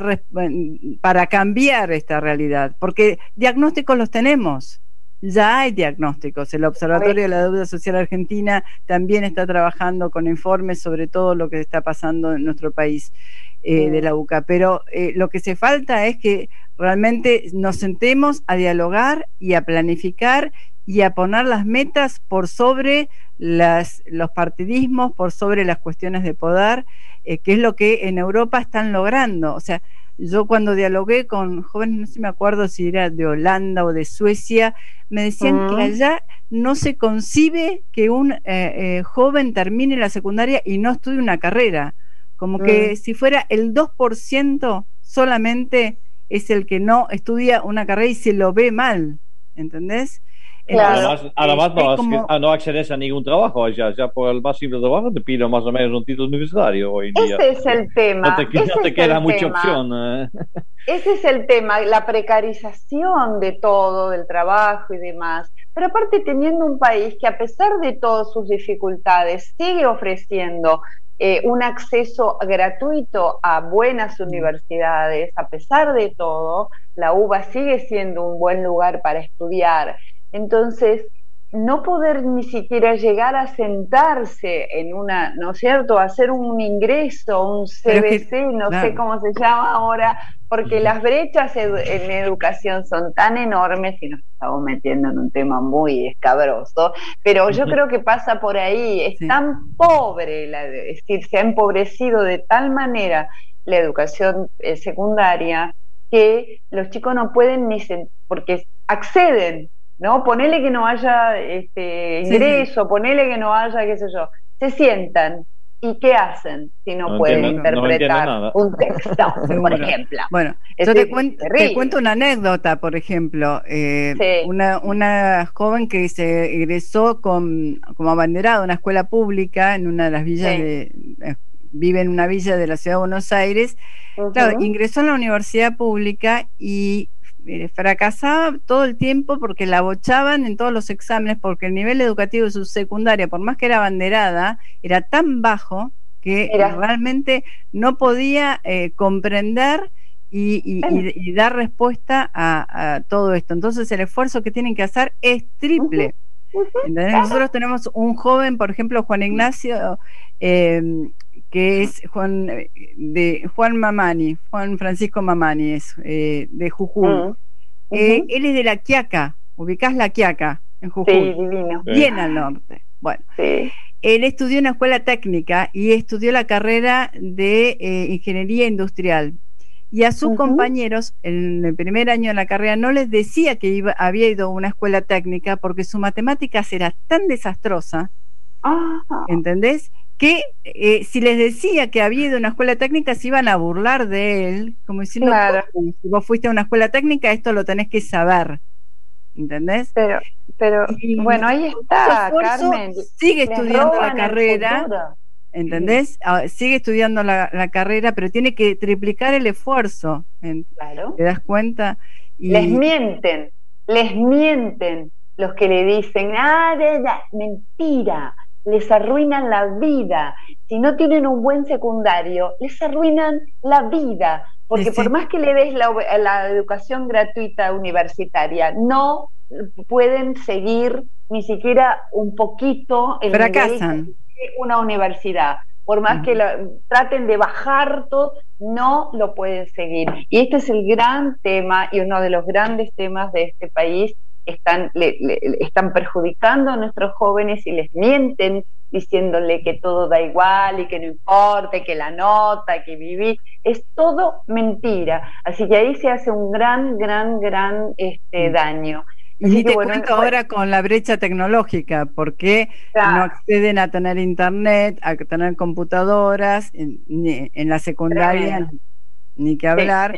Speaker 7: Para cambiar esta realidad, porque diagnósticos los tenemos, ya hay diagnósticos. El Observatorio de la Deuda Social Argentina también está trabajando con informes sobre todo lo que está pasando en nuestro país, de la UCA, pero lo que se falta es que realmente nos sentemos a dialogar y a planificar y a poner las metas por sobre los partidismos, por sobre las cuestiones de poder, que es lo que en Europa están logrando. O sea, yo cuando dialogué con jóvenes, no sé, me acuerdo si era de Holanda o de Suecia, me decían que allá no se concibe que un joven termine la secundaria y no estudie una carrera, como que si fuera el 2% solamente es el que no estudia una carrera y se lo ve mal, ¿entendés?
Speaker 6: Claro.
Speaker 5: Además no accedes a ningún trabajo ya por el más simple trabajo te piden más o menos un título universitario hoy en día.
Speaker 6: Ese es el tema.
Speaker 5: No te queda mucha opción.
Speaker 6: Ese es el tema, la precarización de todo, del trabajo y demás. Pero aparte teniendo un país que a pesar de todas sus dificultades sigue ofreciendo un acceso gratuito a buenas universidades, a pesar de todo, la UBA sigue siendo un buen lugar para estudiar. Entonces, no poder ni siquiera llegar a sentarse en una, ¿no es cierto?, hacer un ingreso, un CBC, no sé cómo se llama ahora, porque las brechas en educación son tan enormes y nos estamos metiendo en un tema muy escabroso, pero yo creo que pasa por ahí, es tan pobre, es decir, se ha empobrecido de tal manera la educación secundaria que los chicos no pueden ni porque acceden, ¿no? Ponele que no haya ingreso, ponele que no haya, qué sé yo, se sientan. ¿Y qué hacen si no pueden interpretar un texto, por ejemplo?
Speaker 7: Bueno, yo te cuento una anécdota, por ejemplo. Una joven que se egresó como abanderada de una escuela pública en una de las villas vive en una villa de la ciudad de Buenos Aires. Claro, ingresó en la universidad pública y fracasaba todo el tiempo porque la bochaban en todos los exámenes, porque el nivel educativo de su secundaria, por más que era abanderada, era tan bajo que realmente no podía comprender y dar respuesta a todo esto. Entonces el esfuerzo que tienen que hacer es triple. Nosotros tenemos un joven, por ejemplo, Juan Ignacio, que es Juan Francisco Mamani, es de Jujuy. Él es de La Quiaca, ubicás La Quiaca en Jujuy.
Speaker 6: Sí, divino.
Speaker 7: Bien al norte. Bueno, él estudió en una escuela técnica y estudió la carrera de ingeniería industrial. Y a sus compañeros, en el primer año de la carrera, no les decía que había ido a una escuela técnica porque su matemáticas era tan desastrosa, ¿entendés?, que si les decía que había ido a una escuela técnica se iban a burlar de él, como diciendo, si vos fuiste a una escuela técnica esto lo tenés que saber, ¿entendés?
Speaker 6: Pero bueno, ahí está, Carmen.
Speaker 7: Sigue estudiando la carrera, ¿entendés? Sigue estudiando la carrera, pero tiene que triplicar el esfuerzo, ¿te das cuenta?
Speaker 6: Les mienten los que le dicen, mentira. Les arruinan la vida. Si no tienen un buen secundario, les arruinan la vida, porque por más que le des la educación gratuita universitaria, no pueden seguir ni siquiera un poquito el
Speaker 7: fracasan
Speaker 6: nivel de una universidad. Por más que traten de bajar todo, no lo pueden seguir. Y este es el gran tema y uno de los grandes temas de este país. Están perjudicando a nuestros jóvenes y les mienten diciéndole que todo da igual y que no importa, y que la nota, que viví, es todo mentira. Así que ahí se hace un gran daño.
Speaker 7: Y te cuento ahora con la brecha tecnológica, porque no acceden a tener internet, a tener computadoras, en la secundaria ni que hablar.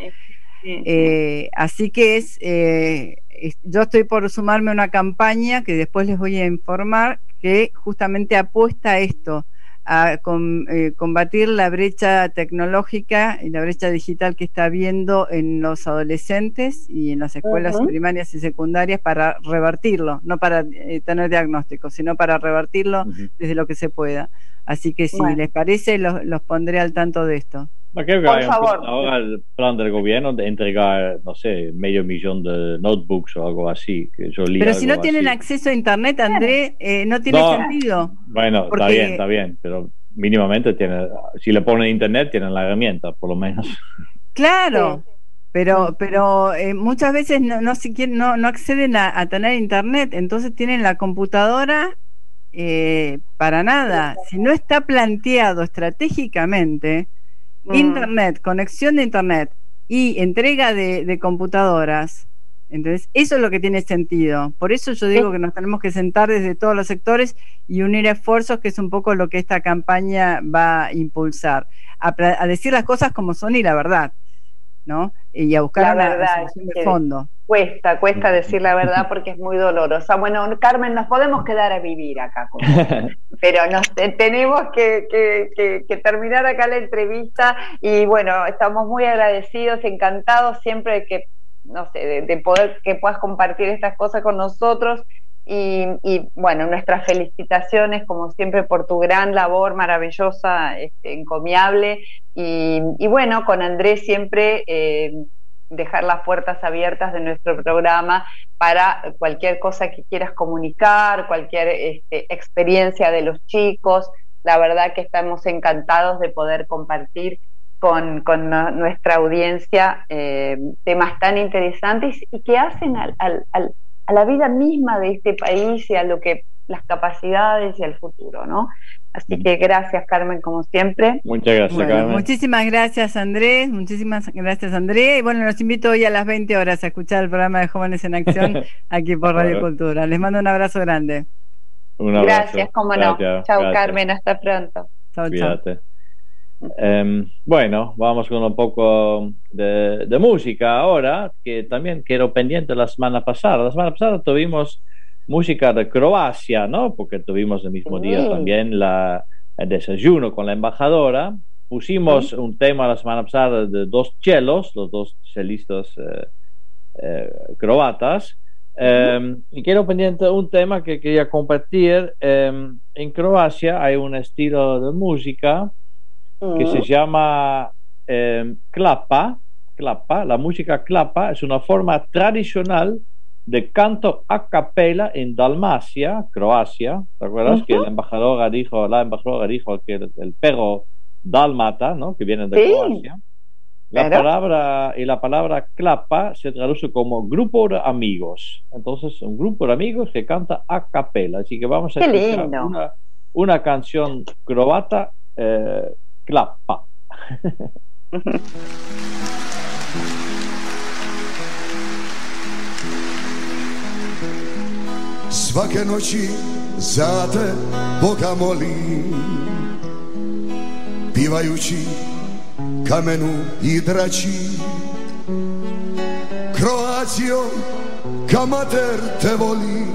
Speaker 7: Así que yo estoy por sumarme a una campaña que después les voy a informar, que justamente apuesta a esto, a combatir la brecha tecnológica y la brecha digital que está habiendo en los adolescentes y en las escuelas primarias y secundarias, para revertirlo, no para tener diagnóstico, sino para revertirlo desde lo que se pueda. Así que si les parece, los pondré al tanto de esto.
Speaker 5: Creo que hay ahora el plan del gobierno de entregar, no sé, 500.000 de notebooks o algo así. Que yo
Speaker 7: pero si no tienen acceso a internet, André, no tiene sentido.
Speaker 5: Bueno, está bien, pero mínimamente si le ponen internet, tienen la herramienta, por lo menos.
Speaker 7: Claro, pero muchas veces no acceden a tener internet, entonces tienen la computadora para nada. Si no está planteado estratégicamente, internet, conexión de internet y entrega de computadoras, Entonces, eso es lo que tiene sentido. Por eso yo digo que nos tenemos que sentar desde todos los sectores y unir esfuerzos, que es un poco lo que esta campaña va a impulsar. A decir las cosas como son y la verdad, ¿no? Y a buscar una solución de fondo.
Speaker 6: Cuesta decir la verdad porque es muy dolorosa. Bueno, Carmen, nos podemos quedar a vivir acá, pero tenemos que terminar acá la entrevista y bueno, estamos muy agradecidos, encantados siempre de que, no sé, de poder que puedas compartir estas cosas con nosotros y bueno, nuestras felicitaciones como siempre por tu gran labor maravillosa, encomiable y bueno, con Andrés siempre dejar las puertas abiertas de nuestro programa para cualquier cosa que quieras comunicar, cualquier experiencia de los chicos. La verdad que estamos encantados de poder compartir con nuestra audiencia temas tan interesantes y que hacen a la vida misma de este país y a lo que las capacidades y al futuro, ¿no? Así que gracias, Carmen, como siempre.
Speaker 5: Muchas gracias, Carmen.
Speaker 7: Muchísimas gracias, Andrés. Muchísimas gracias, Andrés. Y bueno, los invito hoy a las 20 horas a escuchar el programa de Jóvenes en Acción aquí por Radio Cultura. Les mando un abrazo grande.
Speaker 5: Un abrazo.
Speaker 6: Gracias, cómo no. Chao, Carmen, hasta pronto.
Speaker 7: Chao,
Speaker 5: Cuídate. Bueno, vamos con un poco de música ahora, que también quedó pendiente la semana pasada. La semana pasada tuvimos música de Croacia, ¿no? Porque tuvimos el mismo día también el desayuno con la embajadora. Pusimos un tema la semana pasada de dos chelos, los dos chelistas croatas. Y quiero pendiente un tema que quería compartir. En Croacia hay un estilo de música que se llama klapa. La música klapa es una forma tradicional de canto a capela en Dalmacia, Croacia. ¿Te acuerdas que la embajadora dijo que el perro dálmata, ¿no? Que viene de Croacia? La palabra klapa se traduce como grupo de amigos. Entonces, un grupo de amigos que canta a capela. Así que vamos a escuchar una canción croata, klapa.
Speaker 8: Svake noći za te Boga molim, pivajući kamenu i drači. Croacio, kamater te volim,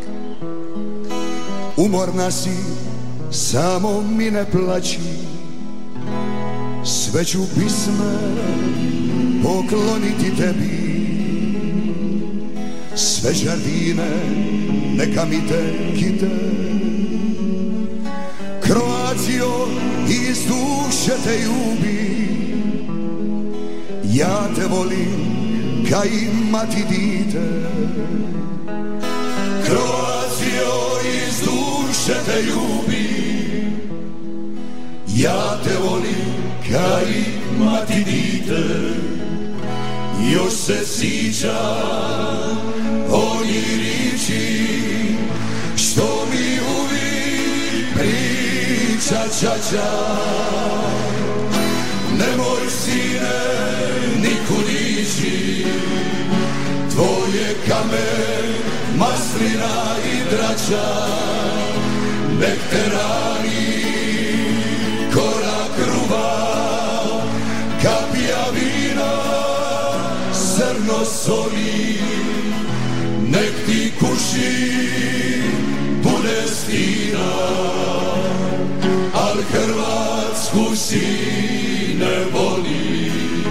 Speaker 8: umorna si, samo mi ne plaći. Sve ću pisme pokloniti tebi, sve žardine neka mi te kite. Croacio, iz duše te ljubim, ja te volim ka i mati dite. Croacio, iz duše te ljubim, ja te volim ka i mati dite. Još se sjećam onih riječi što mi uvijek priča čača. Nemoj sine nikud ići, tvoje kamen, maslina i drača. Nek te rani korak ruba, kapija vina, zrno soli. Nek ti kuši bude stina, al Hrvatsku si ne voli.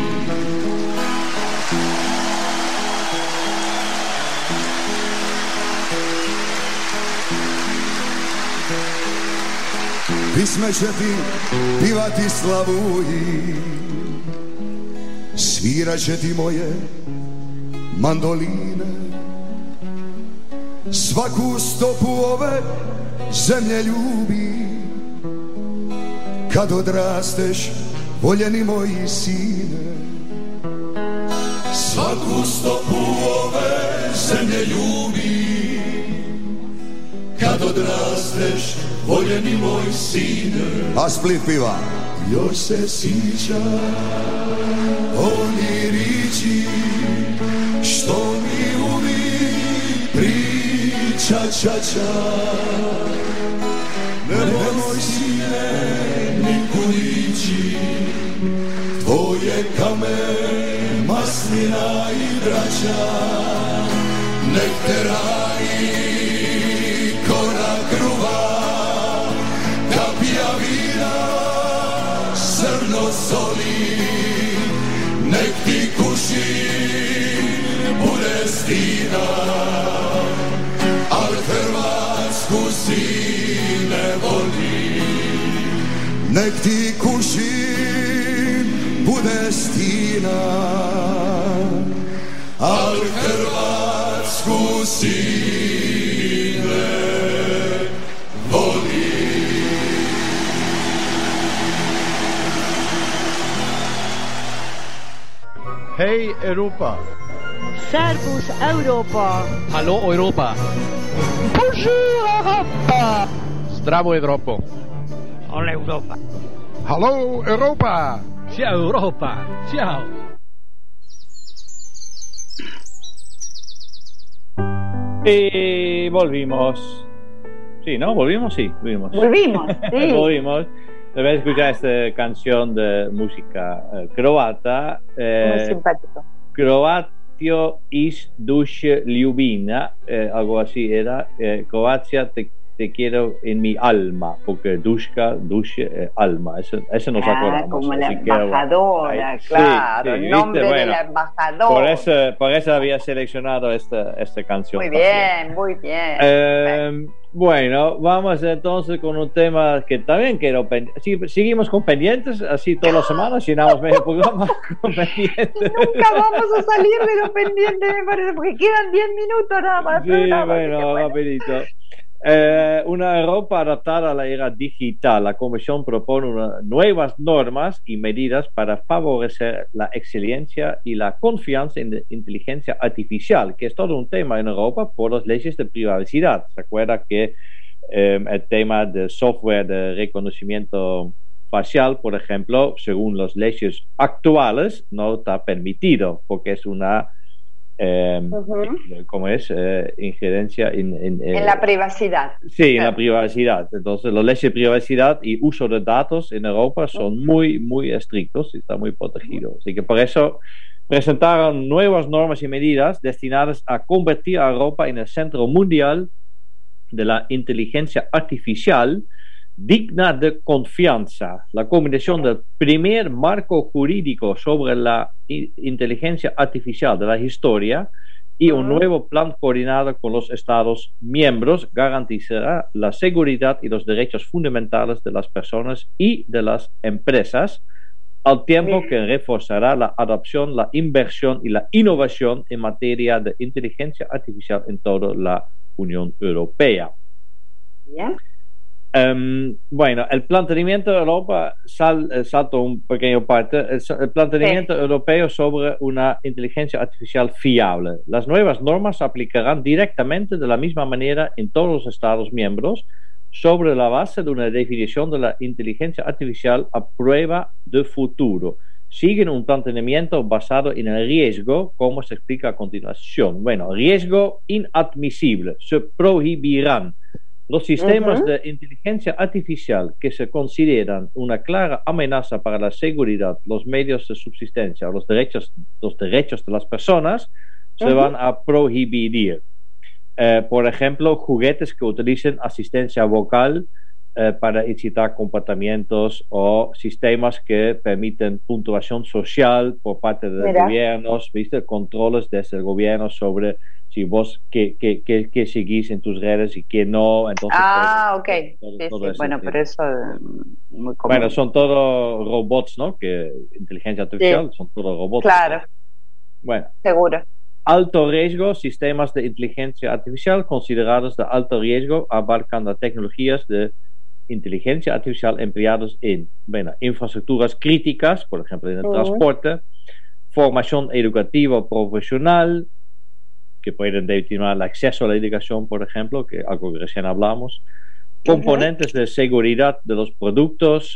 Speaker 8: Pisme će ti pivati slavuji, svirat će ti moje mandoline. Svaku stopu ove zemlje ljubi, kad odrasteš, voljeni moji sine. Svaku stopu ove zemlje ljubi, kad odrasteš, voljeni moj sine. A Split piva. Još se sjećam oni riječi što mi cha-cha-cha. Nemoj sine nikud ići, tvoje kamen, maslina i braća. Nek te rani korak ruva, kapija vina, srno soli. Nek ti kuši bude stina, al Hrvatsku si ne voli. Nek ti kuši bude stina, al Hrvatsku si ne voli.
Speaker 2: Hej Europa!
Speaker 3: Servus Europa!
Speaker 4: Hallo Europa!
Speaker 3: Bonjour Europa!
Speaker 4: Zdravo Evropo!
Speaker 3: Hola Europa!
Speaker 2: Hallo Europa!
Speaker 4: Ciao Europa! Ciao!
Speaker 5: Y volvimos. Sí, ¿no? ¿Volvimos? Sí, volvimos.
Speaker 6: Volvimos, sí.
Speaker 5: Volvimos. Debes escuchar esta canción de música croata.
Speaker 6: Muy simpático.
Speaker 5: Croatio is duše ljubina, algo así era. Croacia, te quiero en mi alma, porque duška, duše, alma. Eso nos acordamos.
Speaker 6: Como la
Speaker 5: así
Speaker 6: embajadora,
Speaker 5: que,
Speaker 6: claro,
Speaker 5: sí,
Speaker 6: el nombre
Speaker 5: ¿viste?
Speaker 6: de
Speaker 5: Bueno,
Speaker 6: la embajadora.
Speaker 5: por eso había seleccionado esta canción.
Speaker 6: Muy bien, muy bien.
Speaker 5: Bueno, vamos entonces con un tema que también quiero seguimos con pendientes, así todas las semanas llenamos medio programa con pendientes.
Speaker 6: Nunca vamos a salir de lo pendiente, me parece, porque quedan 10 minutos nada más.
Speaker 5: Sí, bueno, rapidito. Una Europa adaptada a la era digital. La Comisión propone nuevas normas y medidas para favorecer la excelencia y la confianza en la inteligencia artificial, que es todo un tema en Europa por las leyes de privacidad. ¿Se acuerda que el tema del software de reconocimiento facial, por ejemplo, según las leyes actuales, no está permitido porque es una ¿cómo es? Injerencia en
Speaker 6: la privacidad.
Speaker 5: Sí, en la privacidad. Entonces, las leyes de privacidad y uso de datos en Europa son muy, muy estrictos y están muy protegidos. Así que por eso presentaron nuevas normas y medidas destinadas a convertir a Europa en el centro mundial de la inteligencia artificial digna de confianza. La combinación del primer marco jurídico sobre la inteligencia artificial de la historia y un nuevo plan coordinado con los Estados miembros garantizará la seguridad y los derechos fundamentales de las personas y de las empresas, al tiempo que reforzará la adopción, la inversión y la innovación en materia de inteligencia artificial en toda la Unión Europea.
Speaker 6: Bien.
Speaker 5: Bueno, el planteamiento de Europa salto un pequeño parte, el planteamiento europeo sobre una inteligencia artificial fiable. Las nuevas normas se aplicarán directamente de la misma manera en todos los Estados miembros sobre la base de una definición de la inteligencia artificial a prueba de futuro. Siguen un planteamiento basado en el riesgo, como se explica a continuación. Bueno, riesgo inadmisible, se prohibirán los sistemas de inteligencia artificial que se consideran una clara amenaza para la seguridad, los medios de subsistencia o los derechos de las personas se van a prohibir. Por ejemplo, juguetes que utilicen asistencia vocal para incitar comportamientos o sistemas que permiten puntuación social por parte de gobiernos, ¿viste? Controles desde el gobierno sobre si vos qué seguís en tus redes y qué no. Entonces,
Speaker 6: ok. Todo bueno, pero eso muy común.
Speaker 5: Bueno, son todos robots, ¿no? Que inteligencia artificial, son todos robots.
Speaker 6: Claro.
Speaker 5: Bueno.
Speaker 6: Seguro.
Speaker 5: Alto riesgo, sistemas de inteligencia artificial considerados de alto riesgo abarcan las tecnologías de inteligencia artificial empleados en infraestructuras críticas, por ejemplo en el transporte, formación educativa profesional, que pueden determinar el acceso a la educación, por ejemplo, que algo que recién hablamos, componentes de seguridad de los productos,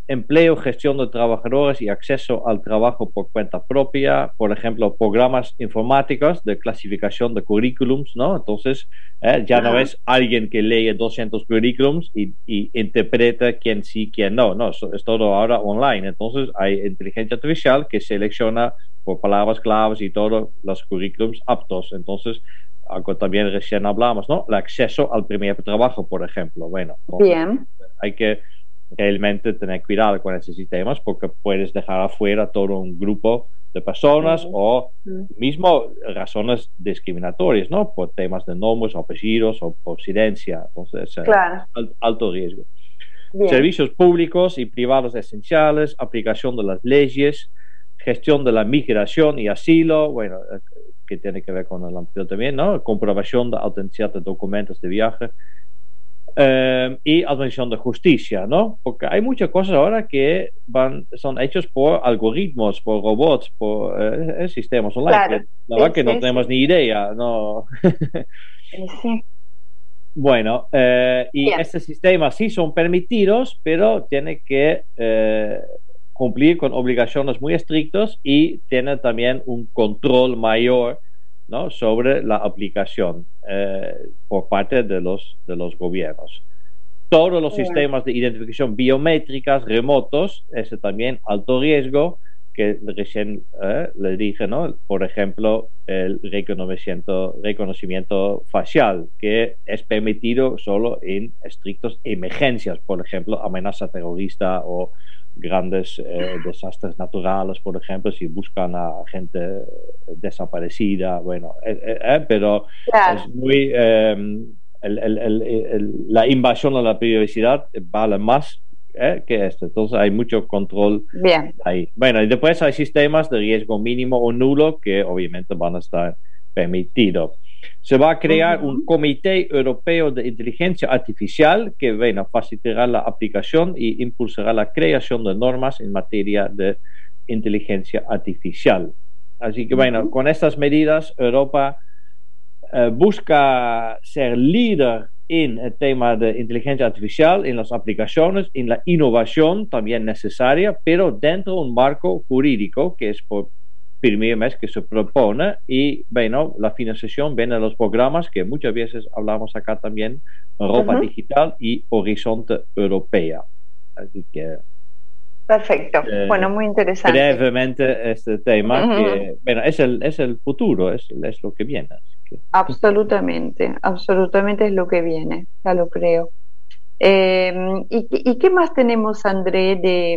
Speaker 5: empleo, gestión de trabajadores y acceso al trabajo por cuenta propia, por ejemplo, programas informáticos de clasificación de currículums, ¿no? Entonces, ya no es alguien que lee 200 currículums y interpreta quién sí, quién no, no, es todo ahora online. Entonces, hay inteligencia artificial que selecciona por palabras claves y todos los currículums aptos. Entonces, algo también recién hablamos, ¿no? El acceso al primer trabajo, por ejemplo. Bueno,
Speaker 6: bien.
Speaker 5: Hay que realmente tener cuidado con esos sistemas porque puedes dejar afuera todo un grupo de personas o mismo razones discriminatorias, ¿no? Por temas de nombres, apellidos o por silencia. Entonces,
Speaker 6: claro.
Speaker 5: Alto riesgo.
Speaker 6: Bien.
Speaker 5: Servicios públicos y privados esenciales, aplicación de las leyes, gestión de la migración y asilo, bueno, que tiene que ver con el anterior también, ¿no? Comprobación de autenticidad de documentos de viaje y administración de justicia, ¿no? Porque hay muchas cosas ahora que son hechos por algoritmos, por robots, por sistemas online.
Speaker 6: Claro.
Speaker 5: Que, la verdad que no tenemos ni idea, ¿no?
Speaker 6: Sí.
Speaker 5: Bueno, y
Speaker 6: Bien.
Speaker 5: estos sistemas sí son permitidos, pero tienen que cumplir con obligaciones muy estrictas y tienen también un control mayor, ¿no? Sobre la aplicación por parte de los gobiernos. Todos los sistemas de identificación biométricas remotos, ese también alto riesgo, que recién le dije, ¿no? Por ejemplo, el reconocimiento facial, que es permitido solo en estrictas emergencias, por ejemplo, amenaza terrorista o grandes desastres naturales, por ejemplo, si buscan a gente desaparecida, bueno, pero
Speaker 6: claro.
Speaker 5: es muy la invasión a la privacidad vale más que esto, entonces hay mucho control.
Speaker 6: Bien.
Speaker 5: Ahí. Bueno, y después hay sistemas de riesgo mínimo o nulo que obviamente van a estar permitidos. Se va a crear un Comité Europeo de Inteligencia Artificial que, bueno, facilitará la aplicación y impulsará la creación de normas en materia de inteligencia artificial. Así que, bueno, con estas medidas, Europa busca ser líder en el tema de inteligencia artificial, en las aplicaciones, en la innovación también necesaria, pero dentro de un marco jurídico que es por primer mes que se propone y, bueno, la financiación viene de los programas que muchas veces hablamos acá también, Europa Digital y Horizonte Europea. Así que...
Speaker 6: Perfecto. Bueno, muy interesante.
Speaker 5: Brevemente este tema que, bueno, es el futuro, es lo que viene. Así que...
Speaker 6: Absolutamente es lo que viene, ya lo creo. ¿Y qué más tenemos, André?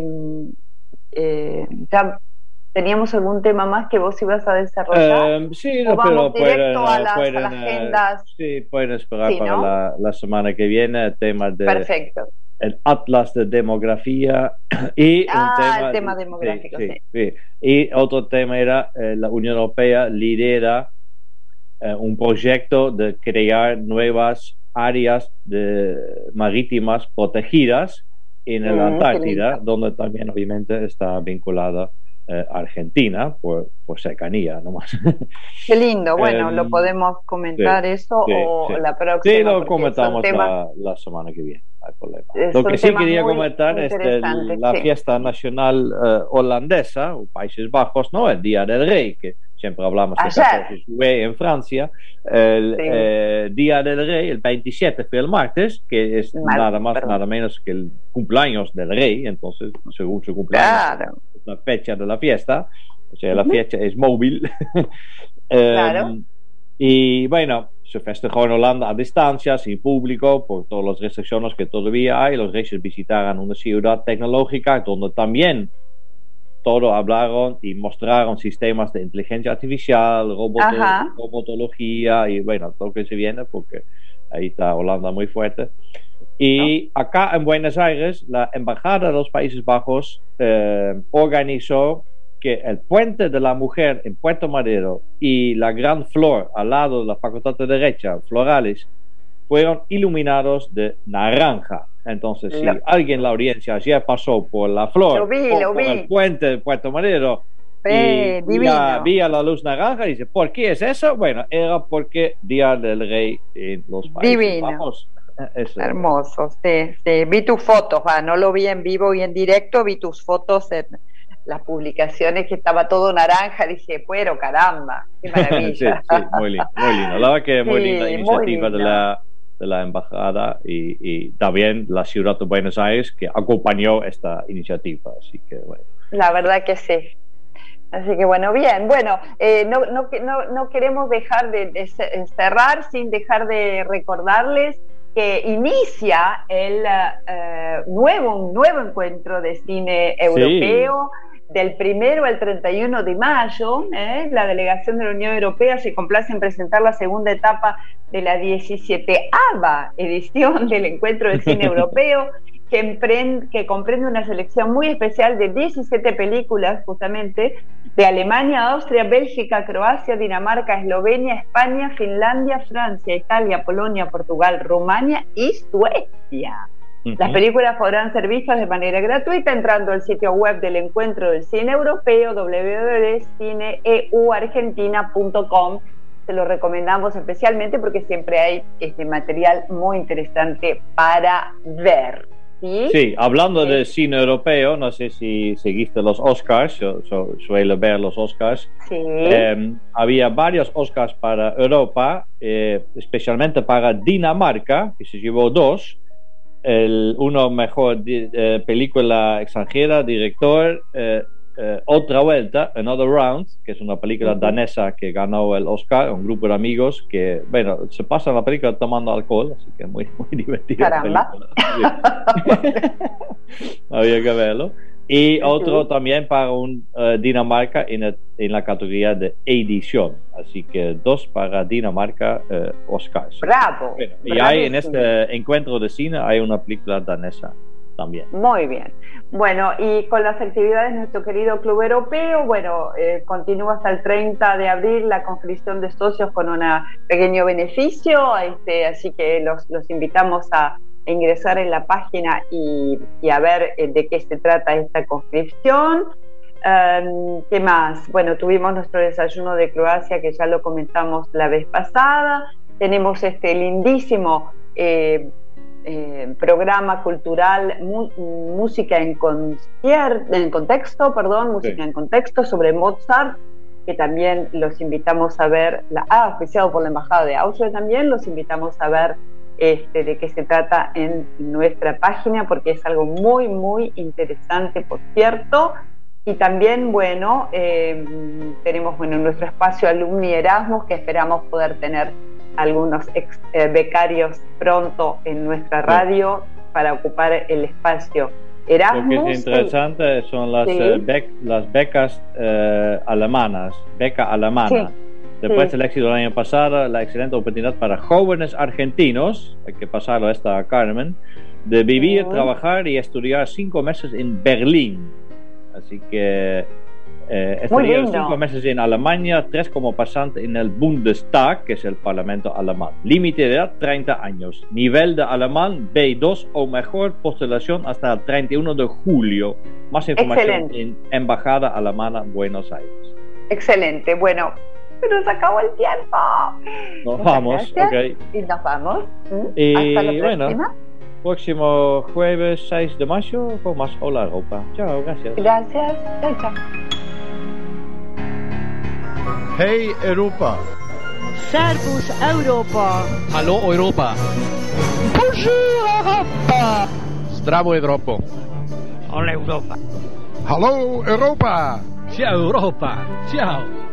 Speaker 6: Ya teníamos algún tema más que vos ibas a desarrollar.
Speaker 5: Sí,
Speaker 6: ¿O vamos
Speaker 5: pero
Speaker 6: directo a las agendas?
Speaker 5: Sí, pueden esperar
Speaker 6: Sí,
Speaker 5: para
Speaker 6: ¿no?
Speaker 5: la semana que viene el tema de
Speaker 6: Perfecto.
Speaker 5: el Atlas de Demografía y
Speaker 6: el tema demográfico, sí.
Speaker 5: Y otro tema era la Unión Europea lidera un proyecto de crear nuevas áreas marítimas protegidas en la Antártida, donde también obviamente está vinculada Argentina por cercanía nomás.
Speaker 6: Qué lindo, bueno, lo podemos comentar la próxima.
Speaker 5: Sí, lo comentamos la semana que viene, no hay problema. Lo que sí quería comentar es la fiesta nacional holandesa, o Países Bajos, ¿no? El Día del Rey, que siempre hablamos de 14 jueves en Francia. El Día del Rey, el 27 fue el martes, que es nada más, nada menos que el cumpleaños del Rey, entonces, según su cumpleaños, es la fecha de la fiesta, o sea, la fecha es móvil. Y bueno, se festejó en Holanda a distancia, sin público, por todas las restricciones que todavía hay. Los reyes visitaron una ciudad tecnológica donde también todos hablaron y mostraron sistemas de inteligencia artificial, robotología y bueno, todo lo que se viene, porque ahí está Holanda muy fuerte. Y acá en Buenos Aires, la Embajada de los Países Bajos organizó que el Puente de la Mujer en Puerto Madero y la Gran Flor al lado de la Facultad de Derecho, Florales, fueron iluminados de naranja. Entonces, si alguien en la audiencia ayer pasó por la Flor
Speaker 6: lo vi.
Speaker 5: por el puente de Puerto Madero y vía la luz naranja y dice, ¿por qué es eso? Bueno, era porque Día del Rey en los Países Bajos. Eso.
Speaker 6: Hermoso, sí, sí. Vi tus fotos, no lo vi en vivo y en directo, vi tus fotos en las publicaciones que estaba todo naranja, dije, pero caramba, qué maravilla.
Speaker 5: Sí, muy lindo, muy lindo. La verdad que muy
Speaker 6: Sí,
Speaker 5: linda
Speaker 6: muy
Speaker 5: iniciativa
Speaker 6: lindo.
Speaker 5: de la embajada y también la ciudad de Buenos Aires que acompañó esta iniciativa. Así que bueno.
Speaker 6: La verdad que sí. Así que bueno, bien, bueno, no queremos dejar de cerrar sin dejar de recordarles que inicia el un nuevo encuentro de cine europeo. Del 1 al 31 de mayo, la delegación de la Unión Europea se complace en presentar la segunda etapa de la 17ª edición del Encuentro de Cine Europeo, que comprende una selección muy especial de 17 películas, justamente, de Alemania, Austria, Bélgica, Croacia, Dinamarca, Eslovenia, España, Finlandia, Francia, Italia, Polonia, Portugal, Rumania y Suecia. Las películas podrán ser vistas de manera gratuita entrando al sitio web del Encuentro del Cine Europeo, www.cineeuargentina.com. Se lo recomendamos especialmente porque siempre hay material muy interesante para ver.
Speaker 5: Sí, hablando de cine europeo, no sé si seguiste los Oscars, yo suelo ver los Oscars.
Speaker 6: Sí.
Speaker 5: Había varios Oscars para Europa, especialmente para Dinamarca, que se llevó 2. Uno mejor película extranjera, director, Otra Vuelta, Another Round, que es una película danesa que ganó el Oscar, un grupo de amigos que, bueno, se pasan la película tomando alcohol, así que muy, muy divertida.
Speaker 6: Caramba.
Speaker 5: Había que verlo. Y otro también para Dinamarca en la categoría de edición. Así que 2 para Dinamarca, Oscars.
Speaker 6: Bravo.
Speaker 5: Bueno, y hay en este encuentro de cine hay una película danesa también.
Speaker 6: Muy bien. Bueno, y con las actividades de nuestro querido Club Europeo, bueno, continúa hasta el 30 de abril la conscripción de socios con un pequeño beneficio, así que los invitamos a ingresar en la página y a ver de qué se trata esta conscripción. ¿Qué más? Bueno, tuvimos nuestro desayuno de Croacia, que ya lo comentamos la vez pasada. Tenemos este lindísimo programa cultural, música en contexto, música en contexto sobre Mozart, que también los invitamos a ver, oficiado por la Embajada de Austria también, los invitamos a ver de qué se trata en nuestra página, porque es algo muy, muy interesante, por cierto. Y también, bueno, tenemos nuestro espacio Alumni Erasmus, que esperamos poder tener algunos becarios pronto en nuestra radio para ocupar el espacio Erasmus.
Speaker 5: Lo que es interesante son las becas alemanas, beca alemana. Sí. Después del éxito del año pasado, la excelente oportunidad para jóvenes argentinos, hay que pasarlo a Carmen, de vivir, trabajar y estudiar 5 meses en Berlín. Así que estaría 5 meses en Alemania, 3 como pasante en el Bundestag, que es el Parlamento alemán. Límite de edad 30 años. Nivel de alemán B2 o mejor, postulación hasta el 31 de julio. Más información en Embajada Alemana, Buenos Aires.
Speaker 6: Excelente. Bueno, se nos acabó el tiempo.
Speaker 5: Nos vamos, ok.
Speaker 6: Y nos vamos.
Speaker 5: Y
Speaker 6: hasta la próxima.
Speaker 5: Bueno, próximo jueves 6 de mayo con más Hola Europa. Chao, gracias.
Speaker 6: Gracias. Chao, chao.
Speaker 2: Hey Europa.
Speaker 3: Servus Europa.
Speaker 4: Hallo Europa.
Speaker 3: Bonjour Europa.
Speaker 4: Zdravo Europa.
Speaker 3: Hola Europa.
Speaker 2: Hallo Europa.
Speaker 4: Ciao Europa. Ciao.